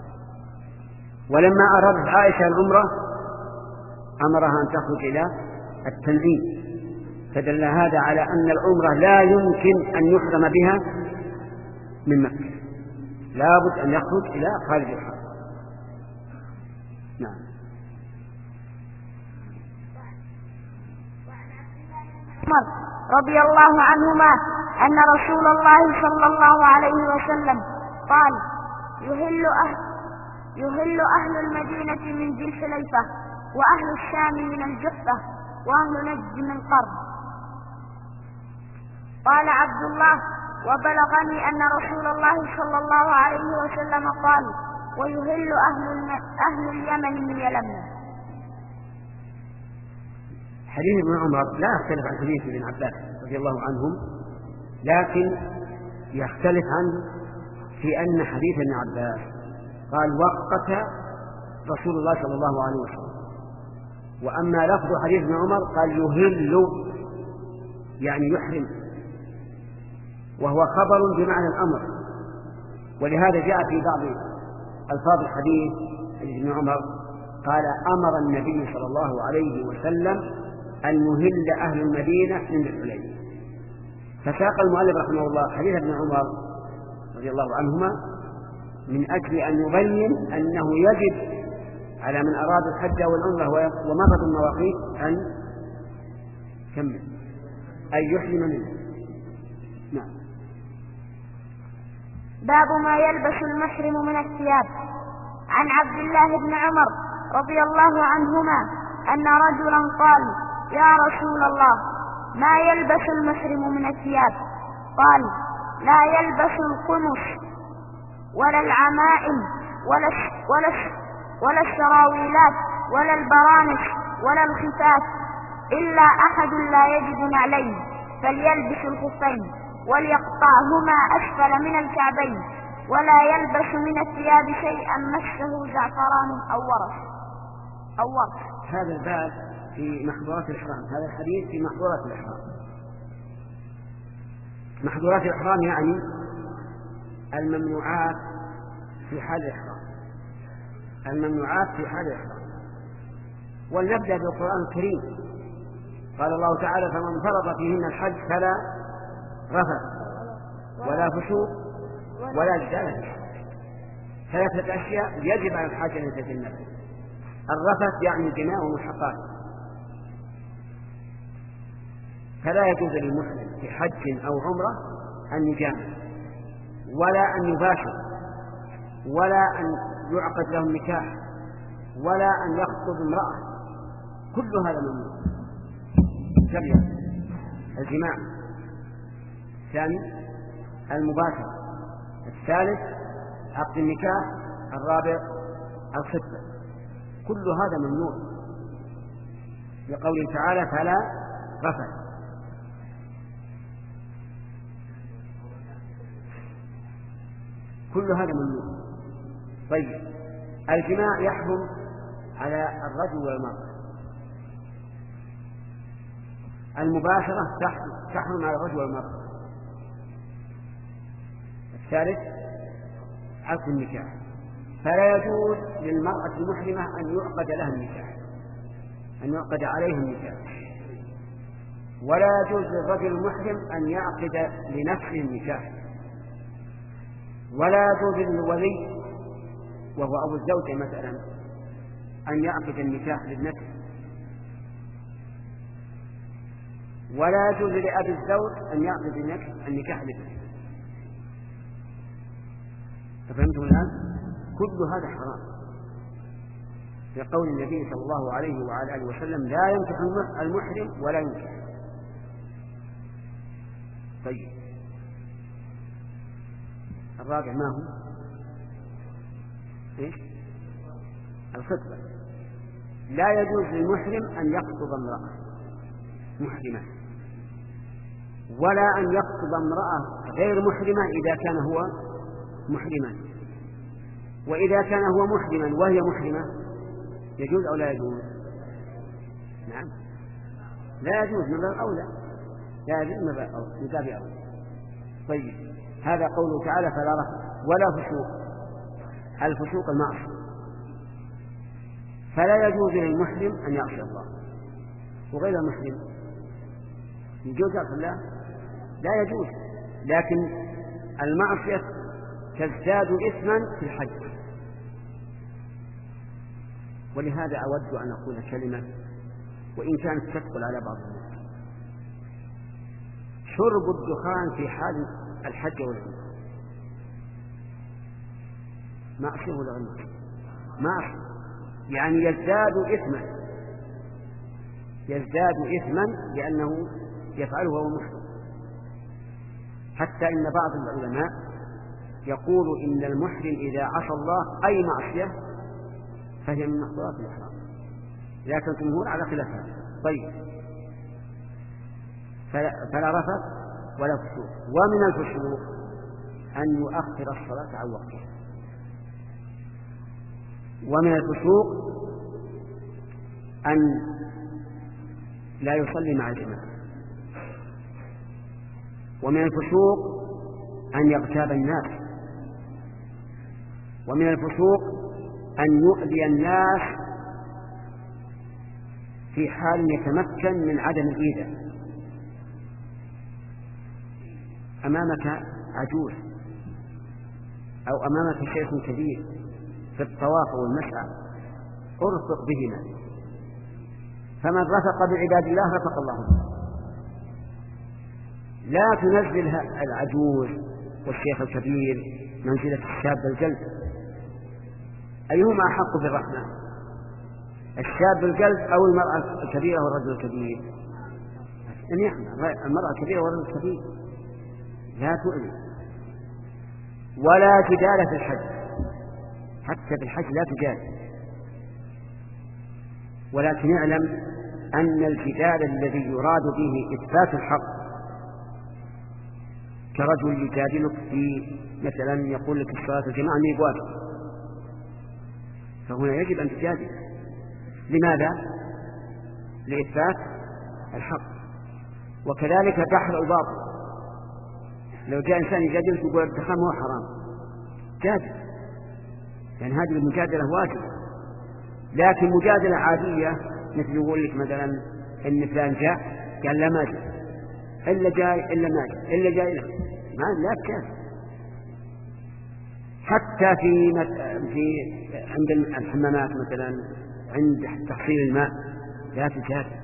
ولما أرادت عائشة العمرة أمرها أن تخرج إلى التنعيم، فدل هذا على أن العمرة لا يمكن أن يحرم بها من مكة، لابد أن يخرج إلى خارج الحرم. نعم. عمر رضي الله عنهما أن رسول الله صلى الله عليه وسلم قال: يهل أهل, يهل أهل المدينة من ذي الحليفة، وأهل الشام من الجحفة، وأهل نجد من قرن. قال عبد الله: وبلغني أن رسول الله صلى الله عليه وسلم قال: ويهل أهل, الم... أهل اليمن من يلمن. حديث ابن عمر لا يختلف عن حديث ابن عباس رضي الله عنهم، لكن يختلف عنه في أن حديث ابن عباس قال: وقت رسول الله صلى الله عليه وسلم، وأما لفظ حديث ابن عمر قال: يهل، يعني يحرم، وهو خبر بمعنى الأمر. ولهذا جاء في بعض ألفاظ الحديث ابن عمر قال: أمر النبي صلى الله عليه وسلم أن يهل أهل المدينة من الحليفة. فساق المؤلف رحمه الله حديث ابن عمر رضي الله عنهما من أجل أن يبين أنه يجب على من أراد الحج والعمرة ومرت المواقيت أن كمل أن يحرم منه. نعم. باب ما يلبس المحرم من الثياب. عن عبد الله بن عمر رضي الله عنهما أن رجلا قال: يا رسول الله، ما يلبس المحرم من الثياب؟ قال: لا يلبس القمص ولا العمائم ولا ولا ولا السراويلات ولا البرانس ولا الخفاف، إلا أحد لا يجد نعلين فليلبس الخفين وليقطعهما أسفل من الكعبين، ولا يلبس من الثياب شيئا مسه زعفران أو ورق أو ورق. هذا الباب في محظورات الإحرام، هذا الحديث في محظورات الإحرام. محظورات الإحرام يعني الممنوعات في حال الإحرام، الممنوعات في حال الإحرام. ولنبدأ بالقرآن الكريم. قال الله تعالى: فمن فرض فيهن الحج فلا رفث ولا فسوق ولا جدال. ثلاثة أشياء يجب على الحاج أن يتجنبها. الرفث يعني الجماع والملحقات، فلا يجوز للمسلم في حج أو عمرة أن يجامع ولا أن يباشر ولا أن يعقد له النكاح ولا أن يخطب امرأة، كل هذا ممنوع. سبعة: الجماع. الثاني المباشرة. الثالث عقد النكاح. الرابع الخطبة. كل هذا ممنوع لقوله تعالى: فلا رفث. كل هذا ممنوع. طيب، الجماع يحرم على الرجل والمرأة. المباشرة تحرم على الرجل والمرأة. الثالث عقد النكاح، فلا يجوز للمرأة المحرمة أن يعقد لها النكاح، أن يعقد عليها النكاح. ولا يجوز للرجل المحرم أن يعقد لنفسه النكاح. ولا يجوز للولي وهو أبو الزوجة مثلا أن يعقد النكاح لابنته. ولا يجوز لأبي الزوج أن يعقد النكاح لابنته. فهمتم الآن؟ كل هذا حرام لقول النبي صلى الله عليه وعلى آله وسلم: لا ينكح المحرم ولا ينكح. طيب الرابع ما هو؟ إيش؟ الخطبة. لا يجوز للمحرم أن يخطب امرأة محرمة، ولا أن يخطب امرأة غير محرمة إذا كان هو محرما. وإذا كان هو محرما وهي محرمة يجوز أو لا يجوز؟ نعم لا يجوز من باب أولى، لا يجوز من باب أولى. طيب هذا قوله تعالى فلا رفث ولا فسوق. الفسوق المعصية، فلا يجوز للمحرم أن يعصي الله. وغير المحرم يجوز يعصي الله؟ لا يجوز، لكن المعصية تزداد إثما في الحج. ولهذا أود أن أقول كلمة وإن كانت تثقل على بعض الناس: شرب الدخان في حال الحج والعمرة معصية ولا غير معصية؟ معصية، يعني يزداد إثما، يزداد إثما لأنه يفعله وهو محرم. حتى إن بعض العلماء يقول إن المحرم إذا عصى الله أي معصية فهي من محظورات الإحرام، لكن الجمهور على خلاف هذا. طيب فلا رفث ولا فسوق. ومن الفسوق أن يؤخر الصلاة عن وقتها. ومن الفسوق أن لا يصلي مع الجماعة. ومن الفسوق أن يغتاب الناس. ومن الفسوق أن يؤذي الناس في حال يتمكن من عدم الإيذاء. أمامك عجوز أو أمامك شيخ كبير في الطواف والمسعى ارفق بهما، فمن رفق بعباد الله رفق الله به. لا تنزل العجوز والشيخ الكبير منزلة الشاب الجلد. أيهما أحق بالرحمة، الشاب الجلد أو المرأة الكبيرة والرجل الكبير؟ المرأة الكبيرة والرجل الكبير لا تؤذي. ولا جدال في الحج، حتى في الحج لا تجادل. ولكن اعلم أن الجدال الذي يراد به إثبات الحق كرجل يجادلك في مثلا يقول لك الصلاة الجماعة مي بواجب، فهنا يجب أن تجادل. لماذا؟ لإثبات الحق. وكذلك دحر الباطل. لو جاء إنسان يجادلك يقول الدخان هو حرام، جادل، لأن يعني هذه المجادلة واجبة. لكن مجادلة عادية مثل يقول لك مثلا إن فلان جاء قال لا ما جاء إلا جاي إلا ما جاء إلا جاي ما لا تجادل. حتى في في عند الحمامات مثلا عند تحصيل الماء لا تجادل.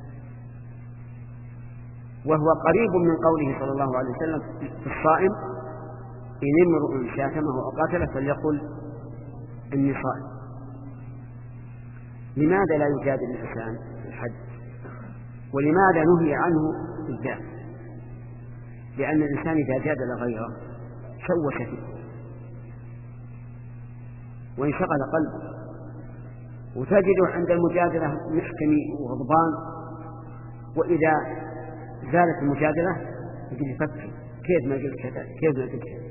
وهو قريب من قوله صلى الله عليه وسلم في الصائم: إن امرؤ شاتمه أو قاتله فليقل إني صائم. لماذا لا يجادل الإنسان في الحج؟ ولماذا نهي عنه بالذات؟ لأن الإنسان إذا جادل غيره شوش فيه وانشغل قلبه، وتجده عند المجادلة محكم وغضبان، وإذا زالت المجادلة يجب يفكر كيف ما قلت كذا كيف ما قلت كذا.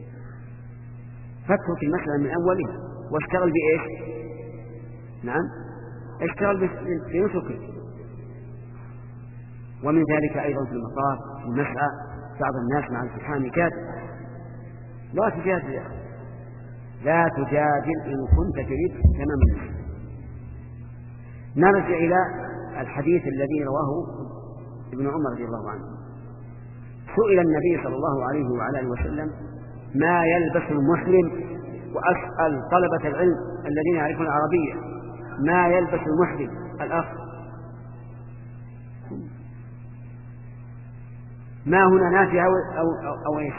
فكر في المسألة من أولها واشتغل بإيش؟ نعم اشتغل بنسكه. ومن ذلك أيضا في المطاف في المسعى بعض الناس مع الزحام كاتب. لا تجادل يا أخي، لا تجادل إن كنت تريد تمام الناس. نرجع إلى الحديث الذي رواه ابن عمر رضي الله عنه. سئل النبي صلى الله عليه وعلى اله وسلم: ما يلبس المحرم؟ وأسأل طلبة العلم الذين يعرفون العربية: ما يلبس المحرم؟ الأخ ما هنا نافع أو, أو, أو, أو إيش؟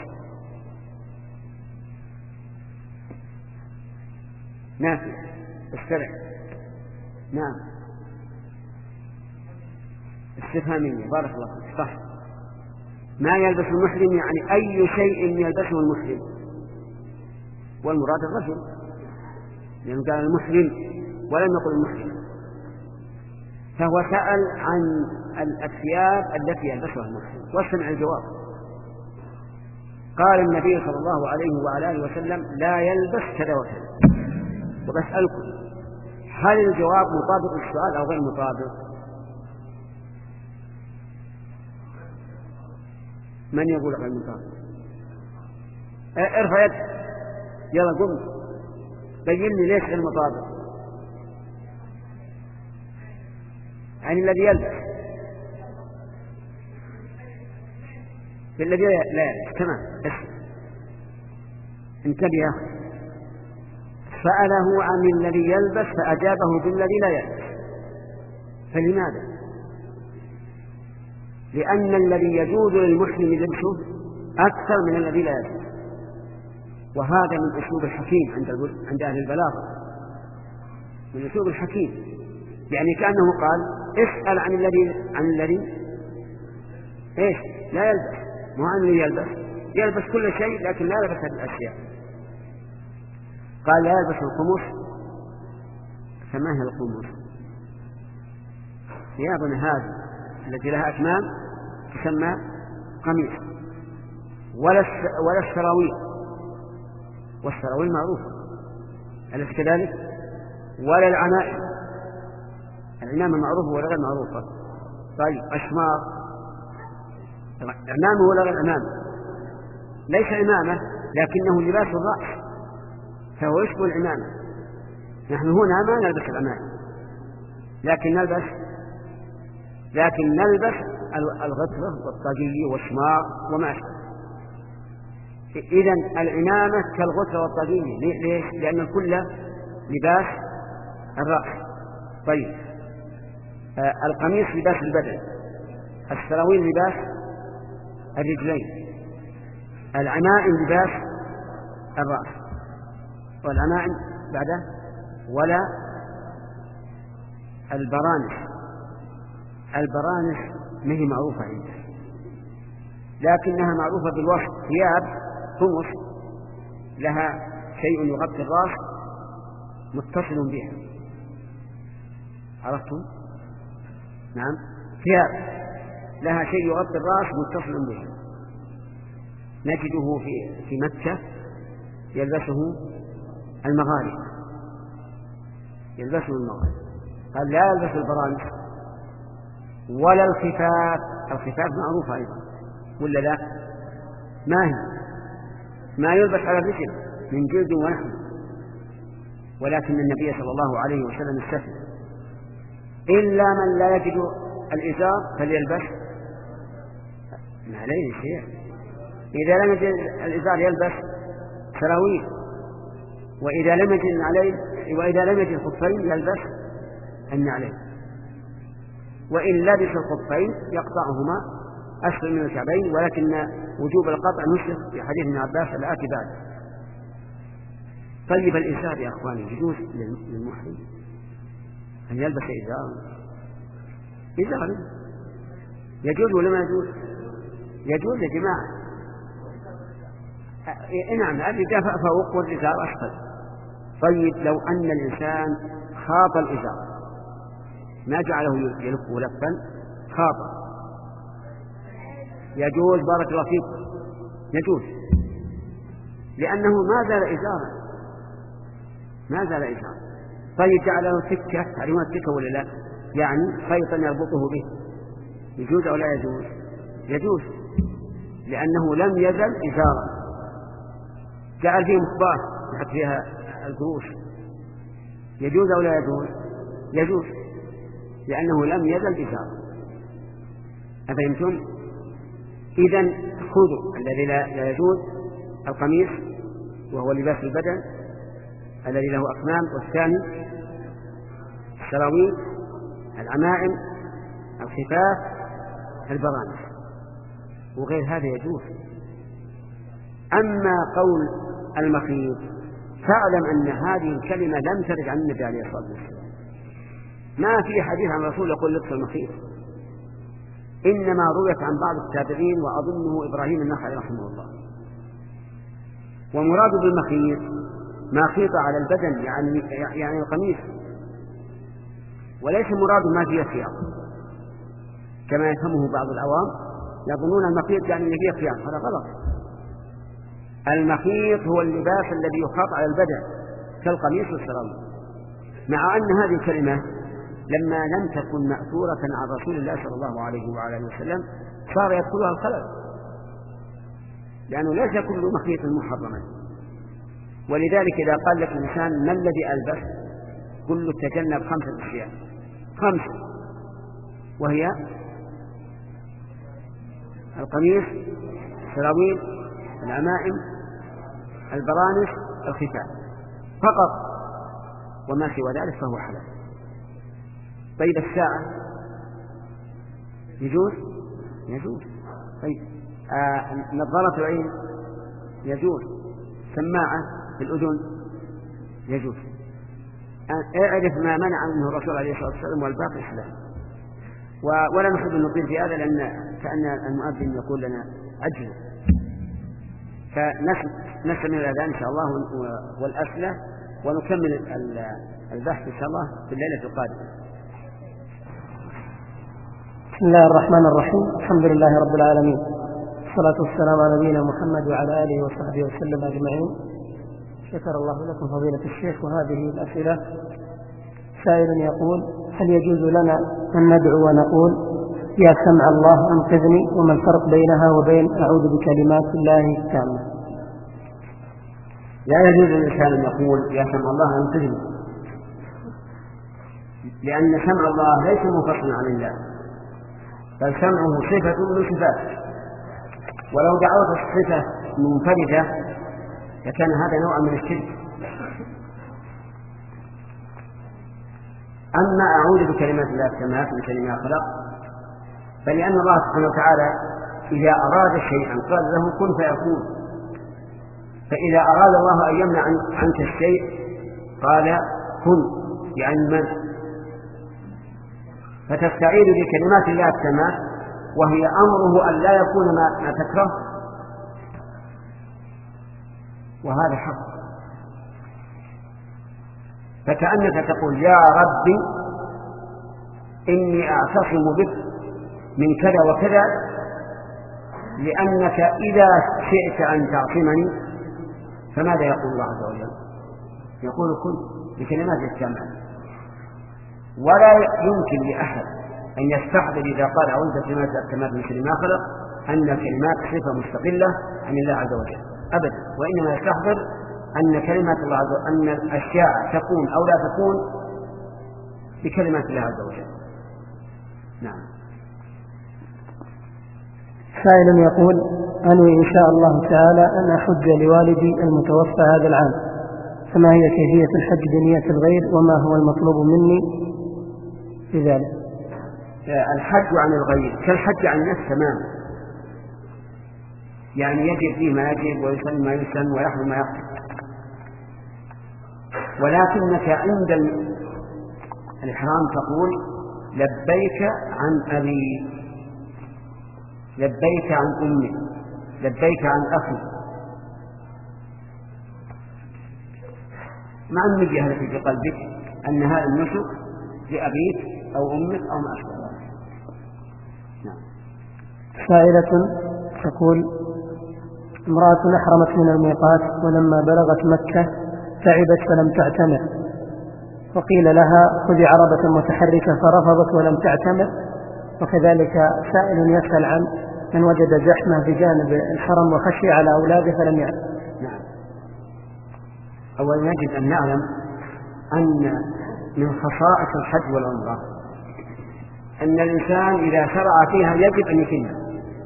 نافع استرع. نعم استفهامية. بارك الله فيك. صح. ما يلبس المحرم يعني أي شيء يلبسه المحرم، والمراد الرجل، لأنه قال المحرم ولم يقل المحرم. فهو سأل عن الثياب التي يلبسها المحرم، واستمع الجواب. قال النبي صلى الله عليه وعلى آله وسلم: لا يلبس كذا وكذا. وبسألكم، هل الجواب مطابق للسؤال أو غير مطابق؟ من يقول غير مطابق؟ ارفع يدك، يلا قم بين لي ليش غير مطابق. يعني الذي يلبس الذي لا يلبس تمام. انتبه يا أخي، سأله عن الذي يلبس فأجابه بالذي لا يلبس. فلماذا؟ لأن الذي يجوز للمحرم لبسه أكثر من الذي لا يلبس، وهذا من أسلوب الحكيم عند عند أهل البلاغة، من أسلوب الحكيم. يعني كأنه قال: اسأل عن الذي عن الذي ايش لا يلبس، مو عن الذي يلبس. يلبس كل شيء لكن لا يلبس هذه الأشياء. قال: لا يلبس القمص. فما هي القمص؟ ثيابنا هذه التي لها أكمام تسمى قميص. ولا ولا السراويل، والسراويل معروفة أليس كذلك؟ ولا العمائم، العمامة معروفة ولا غير معروفة؟ طيب أشمار، عمامة ولا غير عمامة؟ ليس عمامة لكنه لباس الرأس، فهو يشبه العمامة. نحن هنا ما نلبس العمائم، لكن نلبس لكن نلبس الغترة والطاقية والشمار وما أشبه. إذن العمامة كالغترة والطاقية. ليش؟ لأن الكل لباس الرأس. طيب آه القميص لباس البدن، السراويل لباس الرجلين، العمائم لباس الرأس، والعمائم بعده ولا البرانس. البرانس ما هي معروفة عنده، لكنها معروفة بالوصف: ثياب قمص لها شيء يغطي الرأس متصل بها. عرفتم؟ نعم، ثياب لها شيء يغطي الرأس متصل بها. نجده في في مكة يلبسه المغاربة، يلبسه المغاربة. قال: لا يلبس البرانس ولا الخفاف. الخفاف معروف أيضا ولا لا؟ ما هي؟ ما يلبس على الرجل من جلد ونحن، ولكن النبي صلى الله عليه وسلم استثنى: إلا من لا يجد الإزار فليلبس ما عليه شيء. إذا لم يجد الإزار يلبس سراويل، وإذا لم يجد عليه وإذا لم يجد الخفين يلبس النعلين، وإن لبس الخفين يقطعهما أسفل من الكعبين، ولكن وجوب القطع نصف في حديث ابن عباس الآتي بعد. طيب الإزار يا أخواني يجوز للمحرم أن يلبس إزار؟ إزار يجوز ولا ما يجوز؟ يجوز يا جماعة. نعم، الرداء فوق والإزار أسفل. طيب لو أن الإنسان خاط الإزار ما جعله يلفه لفا، خاط، يجوز؟ بارك الله فيك، يجوز، لأنه ما زال إزارا، ما زال إزارا. طيب جعله سكة، تعلمون السكة ولا لا؟ يعني خيطا يربطه به، يجوز أو لا يجوز؟ يجوز، لأنه لم يزل إزارا. جعل فيه مخبار يحط فيها القروش، يجوز أو لا يجوز؟ يجوز، لأنه لم يزل إزارا. أفهمتم؟ إذن خذوا الذي لا يجوز: القميص وهو لباس البدن الذي له أكمام، والثاني السراويل، العمائم، الخفاف، البرانس، وغير هذا يجوز. أما قول المخيط فاعلم أن هذه الكلمة لم ترد عن النبي عليه الصلاة والسلام، ما في حديث عن الرسول يقول لبس المخيط، إنما رويت عن بعض التابعين وأظنه إبراهيم النخعي رحمه الله. ومراد بالمخيط ما خيط على البدن يعني يعني القميص، وليس مراد ما فيه خياط كما يفهمه بعض العوام، يظنون المخيط يعني أن فيه خياط، هذا غلط. المخيط هو اللباس الذي يخاط على البدن كالقميص والسراويل، مع أن هذه الكلمة لما لم تكن مأثورة عن رسول الله صلى الله عليه وعلى اله وسلم صار يدخلها الخلل، لأنه ليس كل مخيط محرما. ولذلك إذا قال لك الإنسان ما الذي ألبس قل له تجنب خمسة أشياء، خمسة، وهي القميص، السراويل، العمائم، البرانس، الختان فقط، وما سوى ذلك فهو حلال. طيب الساعة يجوز؟ يجوز. طيب آه نظارة العين يجوز، سماعة في الأذن يجوز. اعرف ما منع منه الرسول عليه الصلاة والسلام والباقي حلال. ولا نحب أن نطيل في هذا لأن كأن المؤذن يقول لنا أجل، فنستمر إلى ذلك إن شاء الله والأسئلة، ونكمل البحث إن شاء الله في الليلة القادمة. بسم الله الرحمن الرحيم. الحمد لله رب العالمين، والصلاة والسلام على نبينا محمد وعلى آله وصحبه وسلم أجمعين. شكر الله لكم فضيلة الشيخ. وهذه الأسئلة: سائل يقول: هل يجوز لنا أن ندعو ونقول يا سمع الله أنقذني، وما الفرق بينها وبين أعوذ بكلمات الله التامة؟ لا يجوز للإنسان أن يقول يا سمع الله أنقذني، لأن سمع الله ليس منفصلا عن الله، بل سمعه صفة من صفاته، ولو دعوت الصفة منفردة لكان هذا نوع من الشرك. أما أعوذ بكلمات الله التامات من شر ما خلق، فلأن الله سبحانه وتعالى إذا أراد شيئا قال له كن فيكون، فإذا أراد الله أن يمنع عنك الشيء قال كن، يعني المنع. فتستعيذ بكلمات الله التامات وهي أمره أن لا يكون ما تكره، وهذا حق. فكأنك تقول يا ربي إني أعتصم بك من كذا وكذا، لأنك إذا شئت أن تعصمني فماذا يقول الله عز وجل؟ يقول كن بكلمات التامات. ولا يمكن لأحد أن يستحضر إذا قال أعوذ بكلمات التامات من شر ما خلق أن الكلمات صفة مستقلة عن الله عز وجل أبدا، وإنما يستحضر أن كلمات الله عز وجل، أن الأشياء تكون أو لا تكون بكلمات الله عز وجل. نعم. سائل يقول: أنوي إن شاء الله تعالى أن أحج لوالدي المتوفى هذا العام، فما هي كيفية الحج بنية الغير، وما هو المطلوب مني في ذلك؟ الحج عن الغير كالحج عن النفس تماما، يعني يجب فيه ما يجب ويسن ما يسن ويحرم ما يحرم، ولكنك عند الإحرام تقول لبيك عن أبي، لبيك عن أمي، لبيك عن أخي، مع النية التي في قلبك أن هذا النسك لأبيك أو أمك أو ما أشبه ذلك. نعم. سائلة تقول: امرأة أحرمت من الميقات ولما بلغت مكة تعبت فلم تعتمر، وقيل لها خذي عربة متحركة فرفضت ولم تعتمر. وكذلك سائل يسأل عن من وجد زحمة بجانب الحرم وخشي على أولاده فلم يعلم. نعم. أولا يجب أن نعلم أن من خصائص الحج والعمرة أن الإنسان إذا شرع فيها يجب أن يتمها،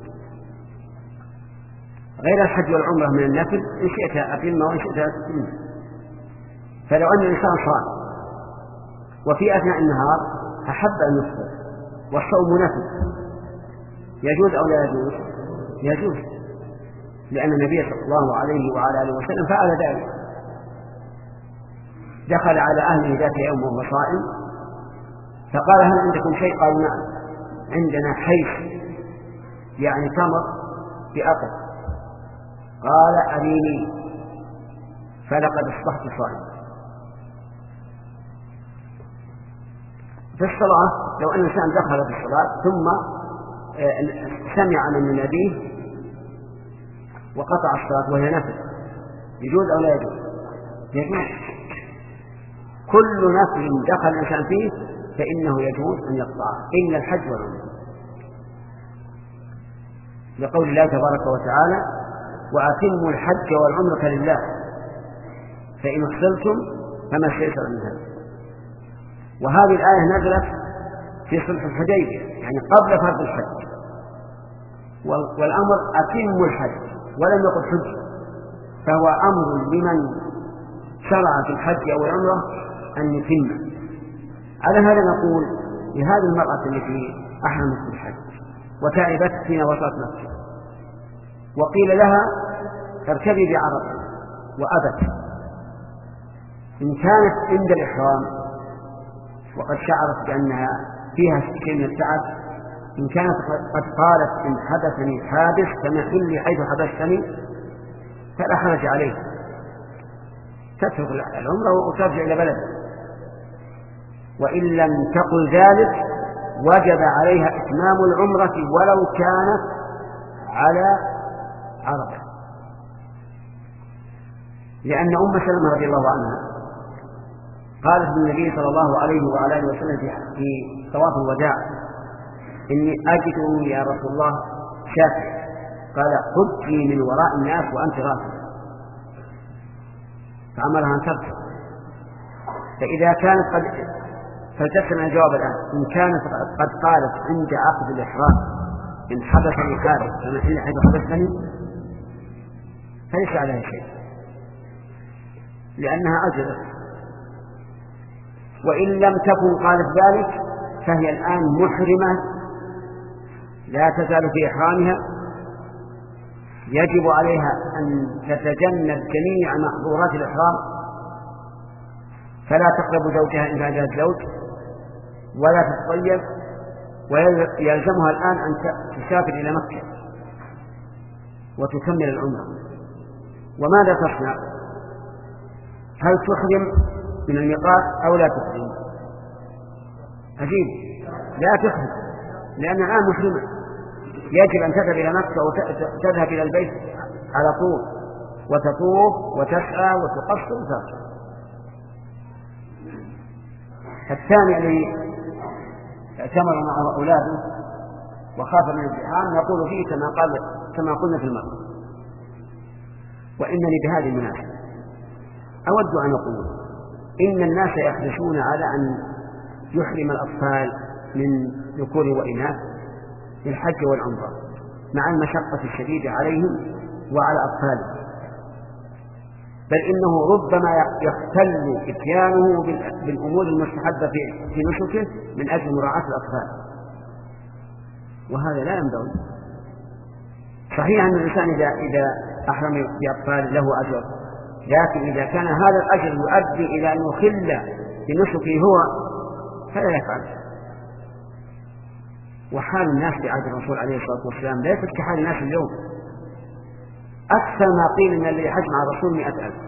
غير الحج والعمرة من النفل إن شئت أتمها وإن شئت أتمها. فلو أن الإنسان صام وفي أثناء النهار أحب أن يفطر والصوم نفل يجوز أو لا يجوز؟ يجوز، لأن النبي صلى الله عليه وعلى آله وسلم فعل ذلك. دخل على أهله ذات يوم وهو صائم فقال هل عندكم شيء؟ قالوا نعم عندنا حيث يعني تمر بأقل، قال أريني فلقد أصبحت صائما. في الصلاة لو أن الإنسان دخل في الصلاة ثم سمع من يناديه وقطع الصلاة وهي نفل، يجوز أو لا يجوز؟ يجوز. كل نفل دخل الإنسان فيه فإنه يجوز أن يقطعه إلا الحج والعمرة، لقول الله تبارك وتعالى: وأتموا الحج والعمرة لله فإن احصرتم فما استيسر من هذا. وهذه الآية نزلت في صلح الحديبية، يعني قبل فرض الحج، والأمر أتموا الحج ولم يقل حج، فهو أمر لمن شرع في الحج أو العمرة أن يتم. على هذا نقول لهذه المرأة التي أحرمت بالحج وتعبت حين وصلت مكة وقيل لها اركبي بعرفة وأبت، إن كانت عند الإحرام وقد شعرت بأنها فيها شيء من التعب، إن كانت قد قالت إن حدثني حادث فمحلي حيث حدثني فلا حرج عليه، تترك العمرة وترجع إلى بلدها. وإن لم تقل ذلك وجب عليها إتمام العمرة ولو كانت على عرفة، لأن أم سلمة رضي الله عنها قالت للنبي صلى الله عليه وعلى آله وسلم في طواف الوداع: إني أجد يا رسول الله شافع، قال: حجي من وراء الناس وأنت راكبة، فأمرها أن تركب. فإذا كانت قد فلتسمع الجواب الآن: إن كانت قد قالت عند عقد الإحرام إن حدثني حادث فمحل حيث حدثني فليس عليها شيء لأنها أجرت. وإن لم تكن قالت ذلك فهي الآن محرمة لا تزال في إحرامها، يجب عليها أن تتجنب جميع محظورات الإحرام، فلا تقرب زوجها إن كان الزوج، ولا تتطيب، ويلزمها الآن أن تسافر إلى مكة وتكمل العمرة. وماذا تصنع؟ هل تحرم من الميقات أو لا تحرم؟ عجيب، لا تحرم، لأنها الآن محرمة، يجب أن تذهب إلى مكة وتذهب إلى البيت على طول وتطوف وتسعى وتقصر وترجع. الثاني الذي اعتمر مع أولاده وخاف من الازدحام يقول فيه كما قال كما قلنا في المرة. وإنني بهذه المناسبة أود أن أقول إن الناس يحرصون على أن يحرم الأطفال من ذكور وإناث للحج والعمرة مع المشقة الشديدة عليهم وعلى أطفالهم، بل إنه ربما يختل إتيانه بالأمور المستحبة في نسكه من أجل مراعاة الأطفال، وهذا لا ينبغي. صحيح أن الإنسان إذا, إذا أحرم بأطفال له أجر، لكن إذا كان هذا الأجر يؤدي إلى أن يخل بنسكه هو فلا يفعل. وحال الناس في عهد الرسول عليه الصلاة والسلام ليست كحال الناس اليوم. أكثر ما قيل أن الذي حج مع الرسول مئة ألف،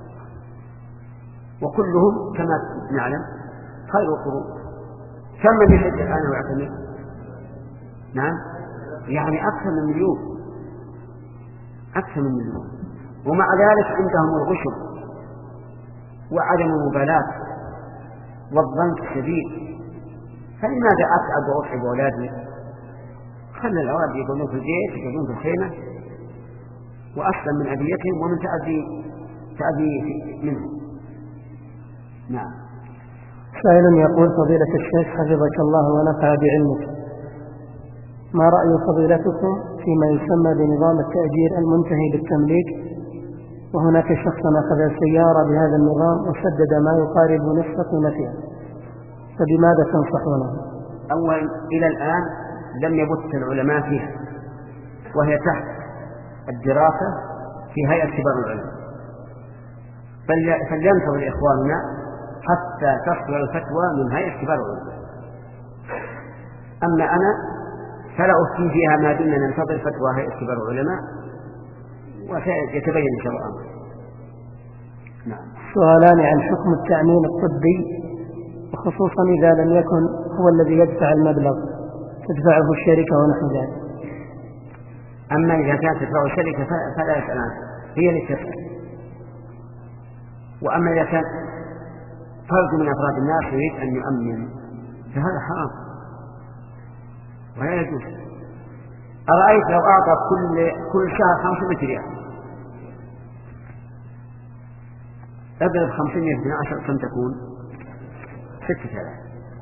وكلهم كما نعلم خير القرون. كم من يحج الآن ويعتمر؟ نعم، يعني أكثر من مليون، أكثر من مليون، ومع ذلك عندهم الغشم وعدم المبالاة والضنك الشديد. فلماذا أتعب وأتعب أولادي؟ خلى الأولاد يقولون في البيت يقولون في الخيمة، وأسلم من أذيتهم ومن تأذي تأذي منهم. نعم. سائل يقول: فضيلة الشيخ حفظك الله ونفع بعلمك، ما رأي فضيلتكم فيما يسمى بنظام التأجير المنتهي بالتمليك، وهناك شخص أخذ سيارة بهذا النظام وسدد ما يقارب نصف قيمتها، فبماذا تنصحونه؟ أولا، إلى الآن لم يبت العلماء فيها، وهي تحت الدراسة في هيئة كبار العلماء، فلينتظر إخواننا حتى تصدر الفتوى من هيئة كبار العلماء. أما أنا فلا أفتي فيها ما دمنا ننتظر فتوى هيئة كبار العلماء وسيتبين إن شاء الله. نعم. سؤالان عن حكم التأمين الطبي، وخصوصا إذا لم يكن هو الذي يدفع المبلغ تدفعه الشركة ونحو ذلك. أما إذا كانت تدفعه الشركة فلا يسأل عنها، هي اللي تدفع. وأما إذا كان فرد من أفراد الناس يريد أن يؤمن فهذا حرام ولا يجوز. أرأيت لو أعطى كل كل شهر خمسمائة ريال، اضرب خمسمائة في عشر كم تكون؟ ستة آلاف.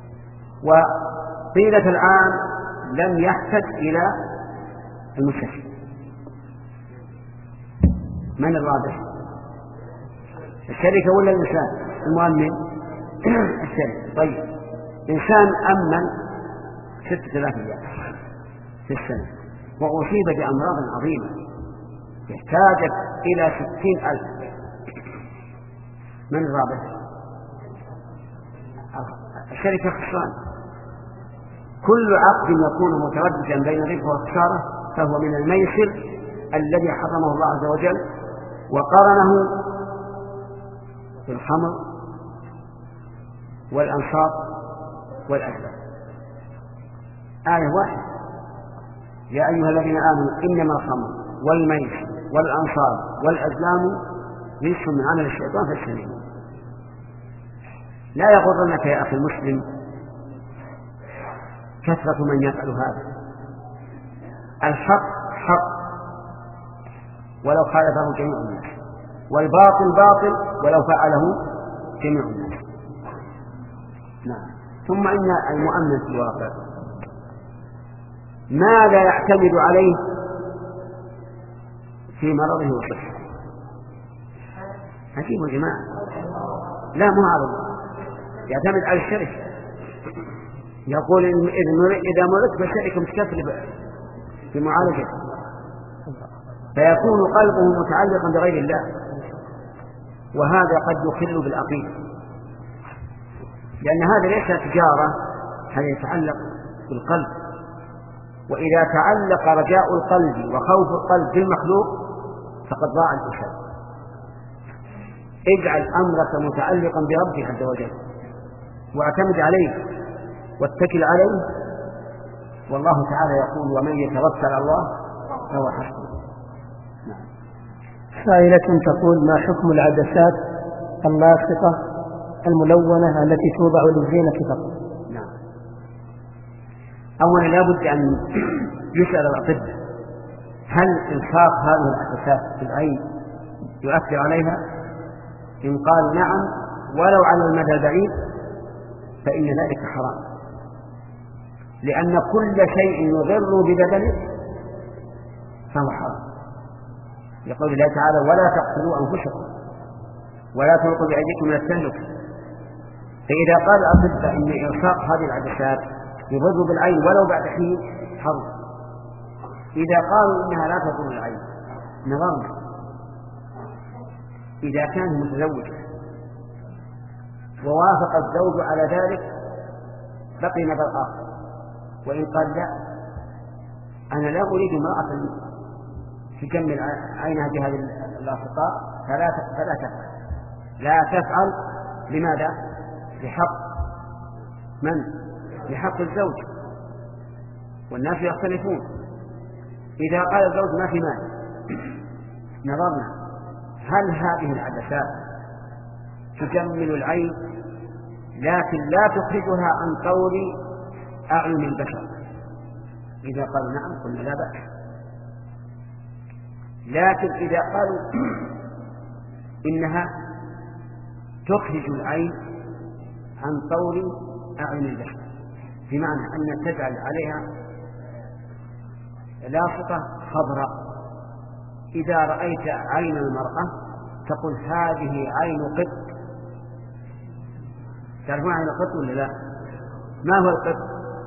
وطيلة العام لم يحتج إلى المستشفى، من الرابح؟ الشركة ولا الإنسان المؤمن؟ الشركة. طيب إنسان أمن ستة آلاف ريال في السنة وأصيب بأمراض عظيمة يحتاج إلى ستين ألف، من الرابح؟ الشركة خسران. كل عقد يكون مترددا بين الربح والخسارة فهو من الميسر الذي حرمه الله عز وجل وقرنه بالخمر والأنصاب والأزلام. آية واحدة: يا أيها الذين آمنوا إنما الخمر والميسر والأنصاب والأزلام رجس من عمل الشيطان فاجتنبوه. لا يغرنك يا أخي المسلم كثرة من يفعل هذا. الحق حق ولو خالفه جميع الناس، والباطل باطل ولو فعله جميع الناس. نعم. ثم إن المؤمن في الواقع ماذا يعتمد عليه في مرضه وصحته؟ عجيب يا جماعة. لا مو على الله، يعتمد على الشركة. يقول إذا مرضت فالشركة متكفلة في معالجته، فيكون قلبه متعلقا بغير الله، وهذا قد يخل بالعقيدة، لأن هذا ليس تجارة، هذا يتعلق بالقلب. وإذا تعلق رجاء القلب وخوف القلب بالمخلوق فقد ضاع الإنسان. اجعل أمرك متعلقا بربك عز وجل واعتمد عليه واتكل عليه، والله تعالى يقول: ومن يتوكل على الله فهو حسبه. نعم. سائلة تقول: ما حكم العدسات اللاصقة الملونة التي توضع للزينة فقط؟ نعم. أولا لا بد أن يسأل الأطباء: هل إلصاق هذه العدسات في العين يؤثر عليها؟ إن قال نعم ولو على المدى البعيد فإن ذلك حرام، لأن كل شيء يضر ببدنه فهو حرام. يقول الله تعالى: ولا تقتلوا أنفسكم ولا تلقوا بأيديكم إلى التهلكة. فإذا قال الأطباء إن إلصاق هذه العدسات يضر بالعين ولو بعد حين حرام. إذا قالوا إنها لا تضر العين نظرنا. إذا كان متزوجا ووافق الزوج على ذلك بقي نظر آخر، وإن قال لا أنا لا أريد امرأة تجمل عينها بهذه اللاصقات فلا فلا تفعل. لا تفعل. لماذا؟ لحق من؟ لحق الزوج، والناس يختلفون. إذا قال الزوج ما في مال نظرنا هل هذه العدسات تجمل العين لكن لا تخرجها عن طور أعين البشر؟ إذا قالوا نعم قلنا لا بأس. لكن إذا قالوا إنها تخرج العين عن طور أعين البشر، بمعنى أن تجعل عليها لاصقة خضراء، إذا رأيت عين المرأة تقول هذه عين قط. تعرفون عين القط ولا لا؟ ما هو القط؟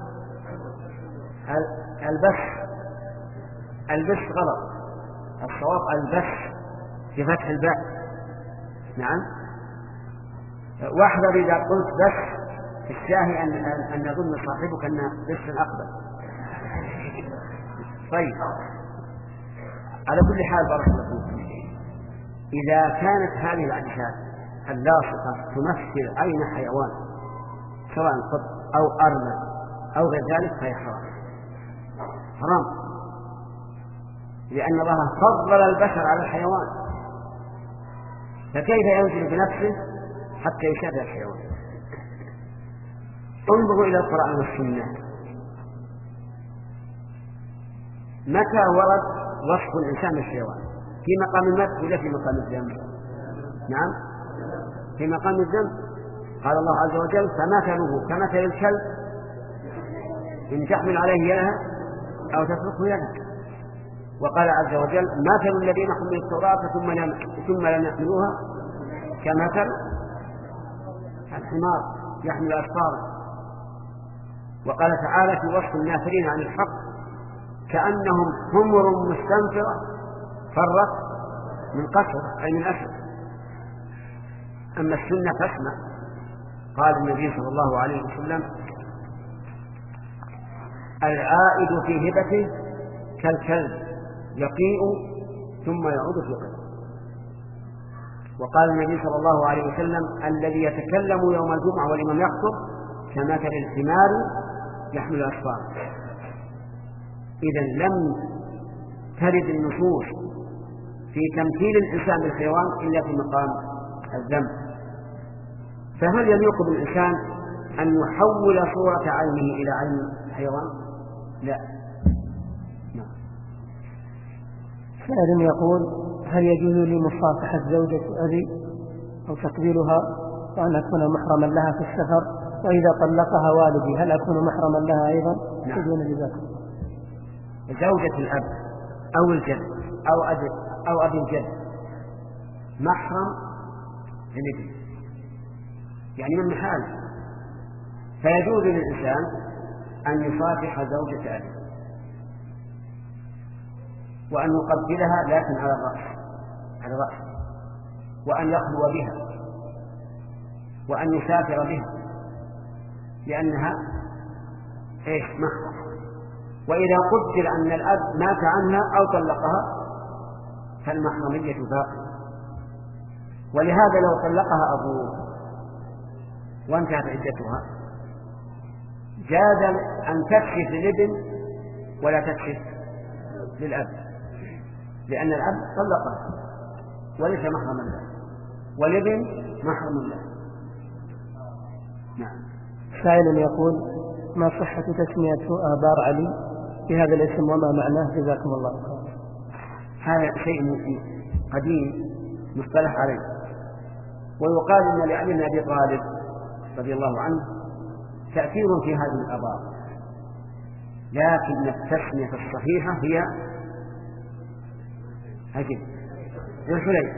البش. البش غلط، الصواب البش بفتح الباء. نعم. واحذر إذا قلت بش في الشاهي أن أن يظن صاحبك أن بش أقبل. طيب، على كل حال بارك الله فيكم، إذا كانت هذه الأجساد اللاصقة تمثل عين حيوان سواء قط أو أرنب أو غير ذلك فهي حرام حرام، لأن الله فضل البشر على الحيوان، فكيف ينزل بنفسه حتى يشابه الحيوان؟ انظروا إلى القرآن والسنة، متى ورد وصف الإنسان بالحيوان؟ في مقام المدح ولا في مقام الذم؟ نعم، في مقام الذم. قال الله عز وجل: فمثله كمثل الكلب إن تحمل عليه يلهث أو تتركه يلهث. وقال عز وجل: مثل الذين حملوا التوراة ثم لم ثم لم يحملوها كمثل الحمار يحمل أسفارا. وقال تعالى في وصف النافرين عن الحق: كأنهم حمر مستنفرة فرت من قسوة أي من أسد. أما السنة فاسمع، قال النبي صلى الله عليه وسلم: العائد في هبته كالكلب يقيء ثم يعود في قيء. وقال النبي صلى الله عليه وسلم: الذي يتكلم يوم الجمعة والإمام يخطب كمثل الحمار يحمل أسفارا. إذن لم ترد النصوص في تمثيل الإنسان بالحيوان إلا في مقام الذم. فهل يليق بالإنسان أن يحول صورة عينه إلى عين الحيوان؟ لا. سائل يقول: هل يجوز لي مصافحة زوجة أبي أو تقبيلها وأن أكون محرما لها في السفر، وإذا طلقها والدي هل أكون محرما لها أيضا؟ نعم. بدون ذلك زوجة الأب أو الجد أو أبي أو أبي الجد محرم للابن، يعني من محال، فيجوز للإنسان أن يصافح زوجة أبي وأن يقبلها لكن على الرأس على الرأس وأن يخلو بها وأن يسافر بها لأنها إيش محرم. وإذا قدر أن الأب مات عنها أو طلقها فالمحرمية باقية. ولهذا لو طلقها أبوه وانتهت عدتها جاز أن تكشف للابن ولا تكشف للأب، لأن الأب طلقها وليس محرما له والابن محرم له. نعم. سائل يقول: ما صحة تسمية آبار علي بهذا الاسم وما معناه؟ جزاكم الله خيرا. هذا شيء قديم مصطلح عليه، ويقال ان لعلي بن ابي طالب رضي الله عنه تأثير في هذه الآبار، لكن التسمية الصحيحة هي هجد الحلي.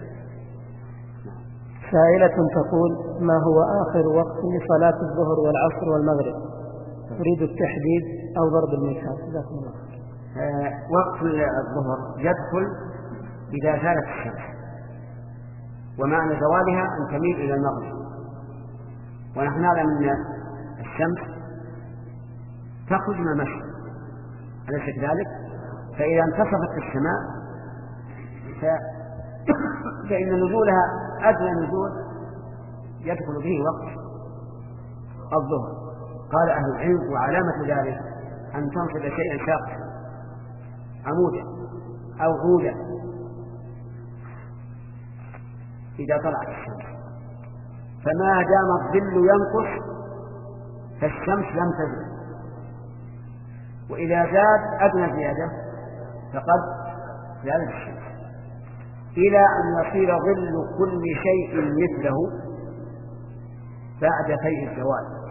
سائلة تقول: ما هو آخر وقت لصلاة الظهر والعصر والمغرب؟ أريد التحديد أو ضرب المثال. جزاكم الله. آه وقت الظهر يدخل إذا زالت الشمس، ومعنى زوالها أن تميل إلى المغرب، ونحن نعلم أن الشمس تخرج من المشرق أليس كذلك؟ فإذا انتصفت السماء ف... فإن نزولها أدنى نزول يدخل به وقت الظهر. قال أهل العلم: وعلامة ذلك أن تنصب شيئا شاقا عمودا أو عودا إذا طلعت الشمس، فما دام الظل ينقص فالشمس لم تزل، وإذا زاد أدنى زيادة فقد زالت الشمس، إلى أن يصير ظل كل شيء مثله بعد فيء الزوال،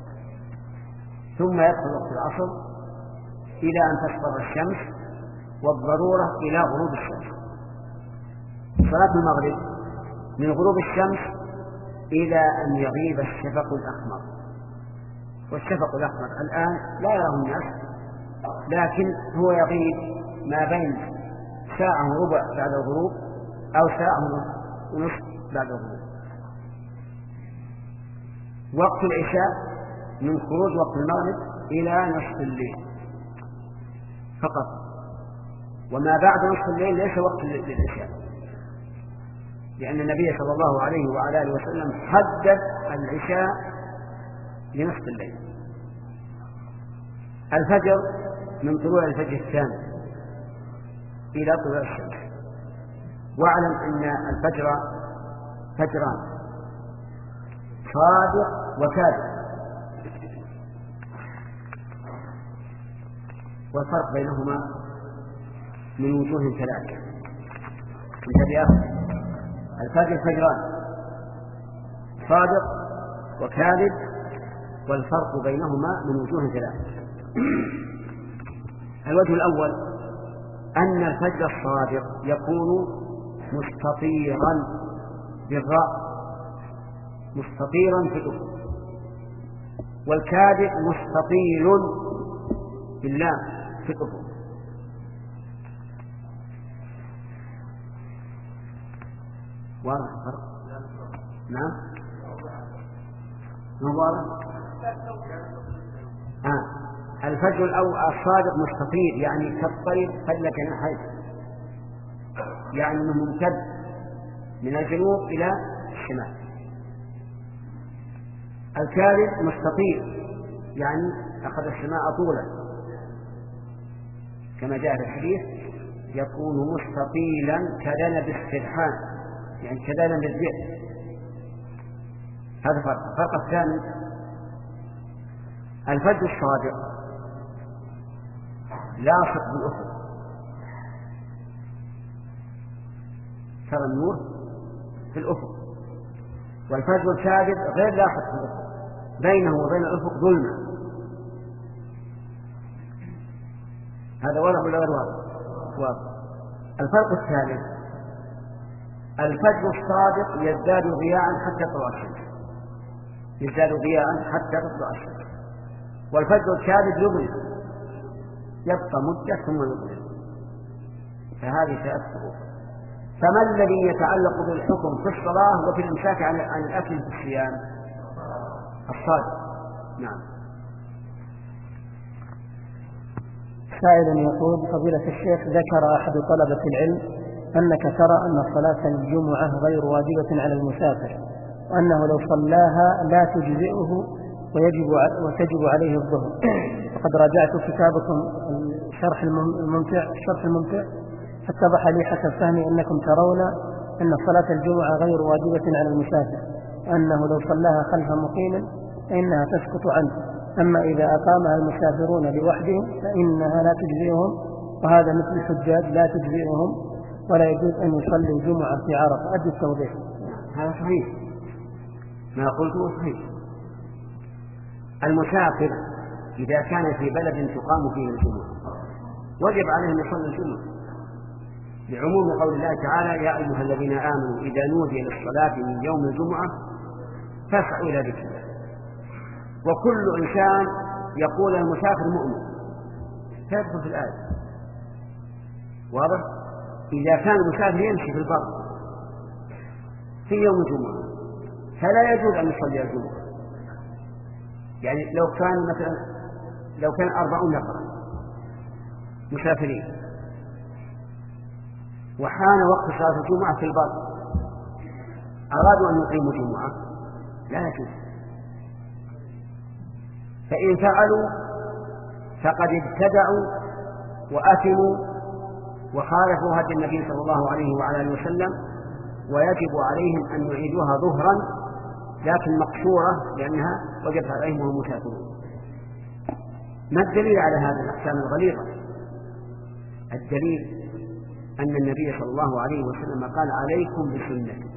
ثم يدخل وقت العصر إلى أن تصفر الشمس، والضرورة إلى غروب الشمس. صلاة المغرب من غروب الشمس إلى أن يغيب الشفق الأحمر، والشفق الأحمر الآن لا يراه الناس، لكن هو يغيب ما بين ساعة وربع بعد الغروب أو ساعة ونصف بعد الغروب. وقت العشاء من خروج وقت المغرب إلى نصف الليل، فقط، وما بعد نصف الليل ليس وقت للعشاء، لأن النبي صلى الله عليه وعلى آله وسلم حدد العشاء لنصف الليل. الفجر من طلوع الفجر الثاني إلى طلوع الشمس. واعلم أن الفجر فجران، صادق وكاذب، والفرق بينهما من وجوه ثلاثة. الفجر فجران، صادق وكاذب، والفرق بينهما من وجوه ثلاثة. الوجه الأول أن الفجر الصادق يكون مستطيرا بالراء، مستطيرا في الأفق، والكاذب مستطيل باللام في الأفق. واضح الفرق؟ نعم، ما واضح؟ آه. الفجر الأول الصادق مستطيل، يعني كالطير فل جناحيه، يعني انه ممتد من الجنوب إلى الشمال. الكاذب مستطيل، يعني أخذ السماء طولا، كما جاء في الحديث يكون مستطيلا كذنب السرحان، يعني كذنب الذئب. هذا فرق. الفرق الثاني الفجر الصادق لاصق بالأفق، ترى النور في الأفق، والفجر الكاذب غير لاصق بالأفق، بينه وبين الأفق ظلمة. هذا واضح ولا غير واضح؟ الفرق الثالث الفجر الصادق يزداد ضياء حتى تطلع الشمس، يزداد ضياء حتى تطلع الشمس، والفجر الكاذب يظلم، يبقى مدة ثم يظلم. فهذه ثلاث فروق. فما الذي يتعلق بالحكم في الصلاة وفي الإمساك عن الأكل في الصيام؟ الصادق. نعم. سائل يقول: فضيلة الشيخ، ذكر أحد طلبة العلم أنك ترى أن صلاة الجمعة غير واجبة على المسافر، وأنه لو صلاها لا تجزئه ويجب وتجب عليه الظهر. فقد راجعت كتابكم الشرح الممتع الشرح الممتع فاتضح لي حسب فهمي أنكم ترون أن صلاة الجمعة غير واجبة على المسافر، وأنه لو صلاها خلف مقيم فإنها تسقط عنه، أما إذا أقامها المسافرون لوحدهم فإنها لا تجزئهم، وهذا مثل الحجاج لا تجزئهم ولا يجوز أن يصلي الجمعة في عرفة. أدي التوضيح. هذا صحيح، ما قلته صحيح. المسافر إذا كان في بلد تقام فيه الجمعة وجب عليه أن يصلي الجمعة، لعموم قول الله تعالى: يا أيها الذين آمنوا إذا نودي للصلاة من يوم الجمعة فاسعوا إلى ذكر الله. وكل إنسان يقول المسافر مؤمن فيدخل في الآية. واضح؟ إذا كان المسافر يمشي في البر في يوم الجمعة فلا يجوز أن يصلي الجمعة. يعني لو كان مثلا لو كان أربعون نفرا مسافرين وحان وقت صلاة الجمعة في البر، أرادوا أن يقيموا الجمعة لا يجوز. فإن فعلوا فقد ابتدعوا وأثموا وخالفوا هدي النبي صلى الله عليه وعلى آله وسلم، ويجب عليهم أن يعيدوها ظهرا لكن مقصورة، لأنها وجبت عليهم وهم مسافرون. ما الدليل على هذه الأحكام الغليظة؟ الدليل أن النبي صلى الله عليه وسلم قال: عليكم بسنتي،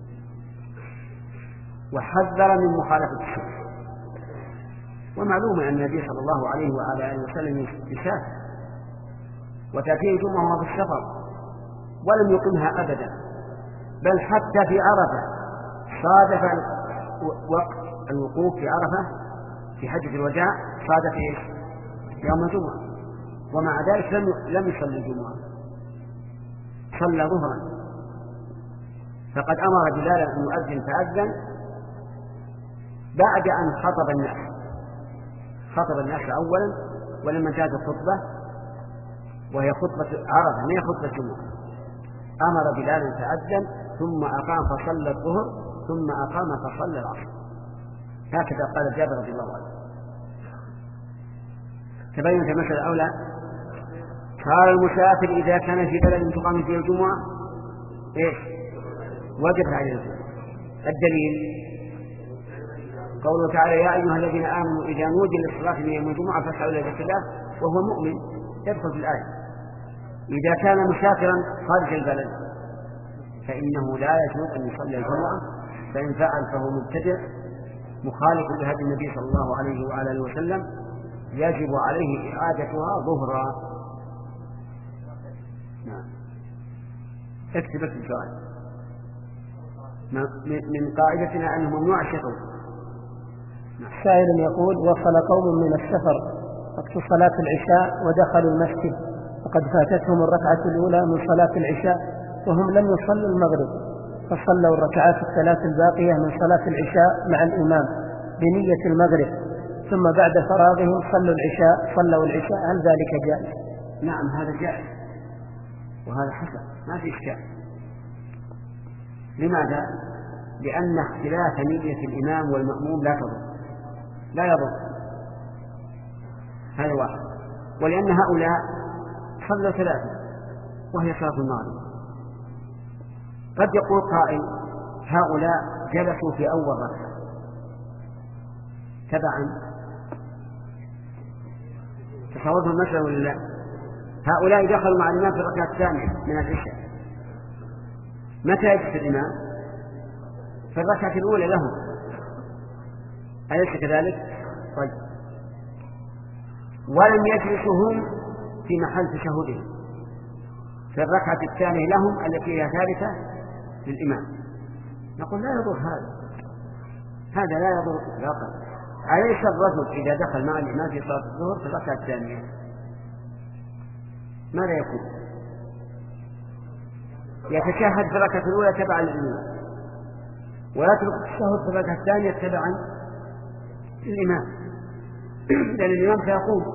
وحذر من مخالفة السنة. ومعلوم أن النبي صلى الله عليه وعلى آله وسلم يسافر وتأتيه جمعة وهو في السفر ولم يقمها أبدا، بل حتى في عرفة صادف وقت الوقوف في عرفة في حجة الوداع صادف يوم الجمعة، ومع ذلك لم لم يصلي الجمعة، صلى ظهرا. فقد أمر بلال أن يؤذن فأذن بعد أن خطب الناس خطب الناس أولا، ولما انتهت الخطبة وهي خطبة عرفة، ما هي خطبة جمعة. أمر بلالا فأذن ثم أقام فصلى الظهر ثم أقام فصلى العصر، هكذا قال جابر رضي الله عنه. تبين في مسألة أولى. قال المسافر إذا كان في بلد تقام فيه الجمعة إيش وجب عليه الجمعة. الدليل قوله تعالى يا أيها الذين آمنوا إذا نودي للصلاة من يوم الجمعة فاسعوا إلى ذكر الله، وهو مؤمن يدخل في الآية. إذا كان مسافرا خارج البلد فإنه لا يجوز أن يصلي الجمعة، فإن فعل فهو مبتدع مخالف لهدي النبي صلى الله عليه وعلى اله وسلم، يجب عليه إعادتها ظهرا. نعم. اكتب السؤال. من قاعدتنا أنه ممنوع الشغل. سائل يقول وصل قوم من السفر وقت صلاة العشاء ودخلوا المسجد وقد فاتتهم الركعة الأولى من صلاة العشاء وهم لم يصلوا المغرب، فصلوا الركعات الثلاث الباقية من صلاة العشاء مع الإمام بنية المغرب، ثم بعد فراغهم صلوا العشاء صلوا العشاء، هل ذلك جائز؟ نعم هذا جائز وهذا حسن، ما في إشكال. لماذا؟ لأن اختلاف نية الإمام والمأموم لا تضر لا يضر، هذا واحد. ولأن هؤلاء صلوا ثلاثة وهي صلاة المغرب. قد يقول قائل هؤلاء جلسوا في أول ركعة تبعا، تصوروا المسألة ولا لا؟ هؤلاء دخلوا مع الإمام في الركعة الثانية من العشاء، متى يجلس الإمام؟ في الركعة الأولى لهم، أليس كذلك؟ طيب. ولم يجلسوا هم في محل تشهدهم في الركعة الثانية لهم التي هي ثالثة للإمام، نقول لا يضر هذا، هذا لا يضر إطلاقا. أليس الرجل إذا دخل مع الإمام في صلاة الظهر في الركعة الثانية ماذا يكون؟ يتشهد في الركعة الأولى تبعا للإمام ويترك التشهد في الركعة الثانية تبعا للإمام، لأن الإمام سيقوم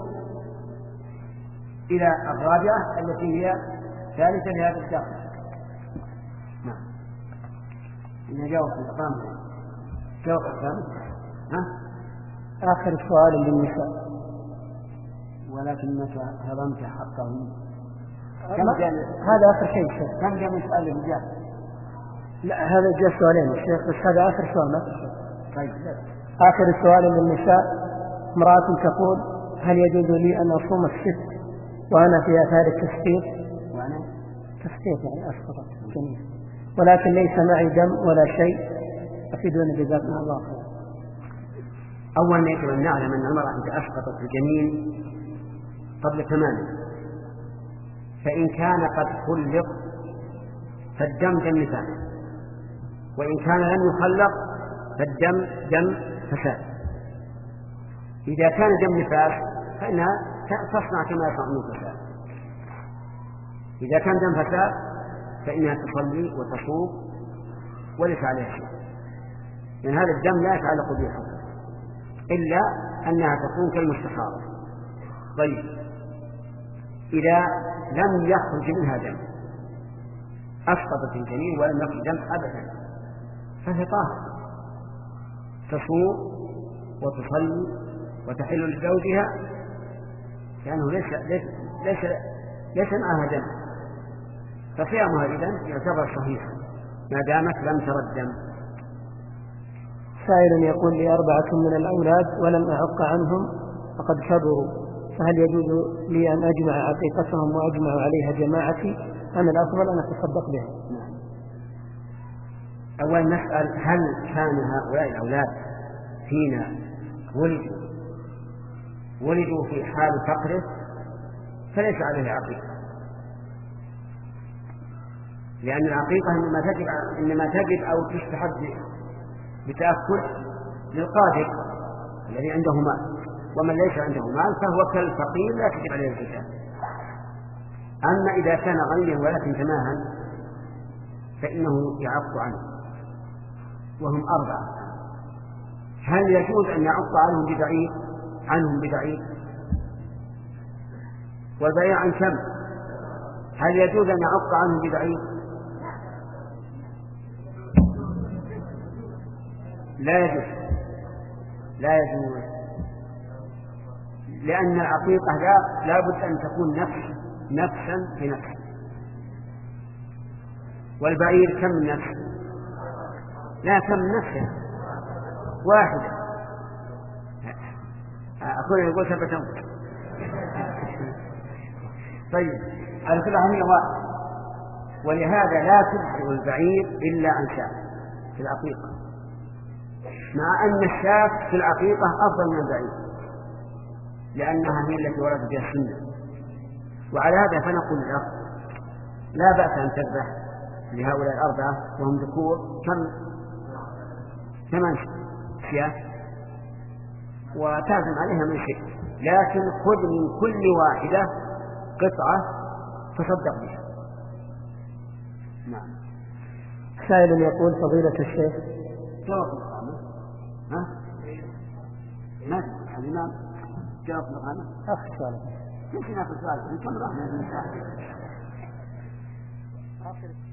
إلى الرابعة التي هي ثالثة لهذا الداخل. نعم. إن جاوب في الإقامة جاوب الإقامة. ها؟ آخر سؤال للنساء. ولكن متى هضمت حقهم؟ هذا آخر شيء. كم جاء من سؤال للرجال؟ لا هذا جاء سؤالين الشيخ، بس هذا آخر سؤال ما في. طيب. آخر سؤال للنساء. امرأة تقول هل يجوز لي أن أصوم الست وأنا في آثار التسقيط؟ وأنا تسقيط يعني أسقطت جميل، ولكن ليس معي دم ولا شيء، أفيدوني جزاكم الله خير. أولا يجب أن نعلم أن المرأة إذا أسقطت الجنين قبل تمامه فإن كان قد خلق فالدم دم نفاس، وإن كان لم يخلق فالدم دم فساد. إذا كان دم نفاس فإنها تصنع كما يصنع النفساء، إذا كان دم فساد فإنها تصلي وتصوم وليس عليها شيء، لأن هذا الدم لا يتعلق بها إلا أنها تكون كالمستحاضة. طيب إذا لم يخرج منها دم أسقطت الجنين ولم يخرج دم أبدا فهي طاهرة، تصوم وتصلي وتحل لزوجها لأنه ليس ليس ليس, ليس معها دم، فصيامها إذن يعتبر صحيحا ما دامت لم تر الدم. سائل يقول لي أربعة من الأولاد ولم أعق عنهم وقد كبروا، فهل يجوز لي أن أجمع عقيقتهم وأجمع عليها جماعتي أم الأفضل أن أتصدق بها؟ نعم. أولا نسأل هل كان هؤلاء الأولاد حين ولدوا ولدوا في حال فقره فليس عليه عقيقة، لأن العقيقة إنما تجب, إنما تجب أو تستحب بتأكل للقادر الذي عنده مال، ومن ليس عنده مال فهو كالفقير لا تجب عليه الزكاة. أما إذا كان غنيا ولكن تماها فإنه يعق عنه وهم أربعة، هل يجوز أن يعق عنهم ببعيد عنهم ببعيد؟ والبعيد عن كم؟ هل يجوز أن يعق عنه ببعير؟ لا يجوز، لا يجوز، لأن العقيقة لا لابد أن تكون نفس نفسا بنفس، والبعير كم نفس؟ لا كم نفس واحدة. أخونا يقول ثبت. طيب على كل حال هي واحد، ولهذا لا تدعو البعير إلا عن شاة في العقيقة، مع أن الشاة في العقيقة أفضل من البعير لأنها هي التي ورد بها السنة. وعلى هذا فنقول لك لا بأس أن تذبح لهؤلاء الأربعة وهم ذكور كم ثمان شياه وتعزم عليها من شيء، لكن خذ من كل واحدة قطعة تصدق بها. نعم. سائل يقول فضيلة الشيخ جواب القامة ها؟ ما الإمام جواب القامة آخر سؤال كيف نأخذ سؤال؟ نكمل رحمة الله.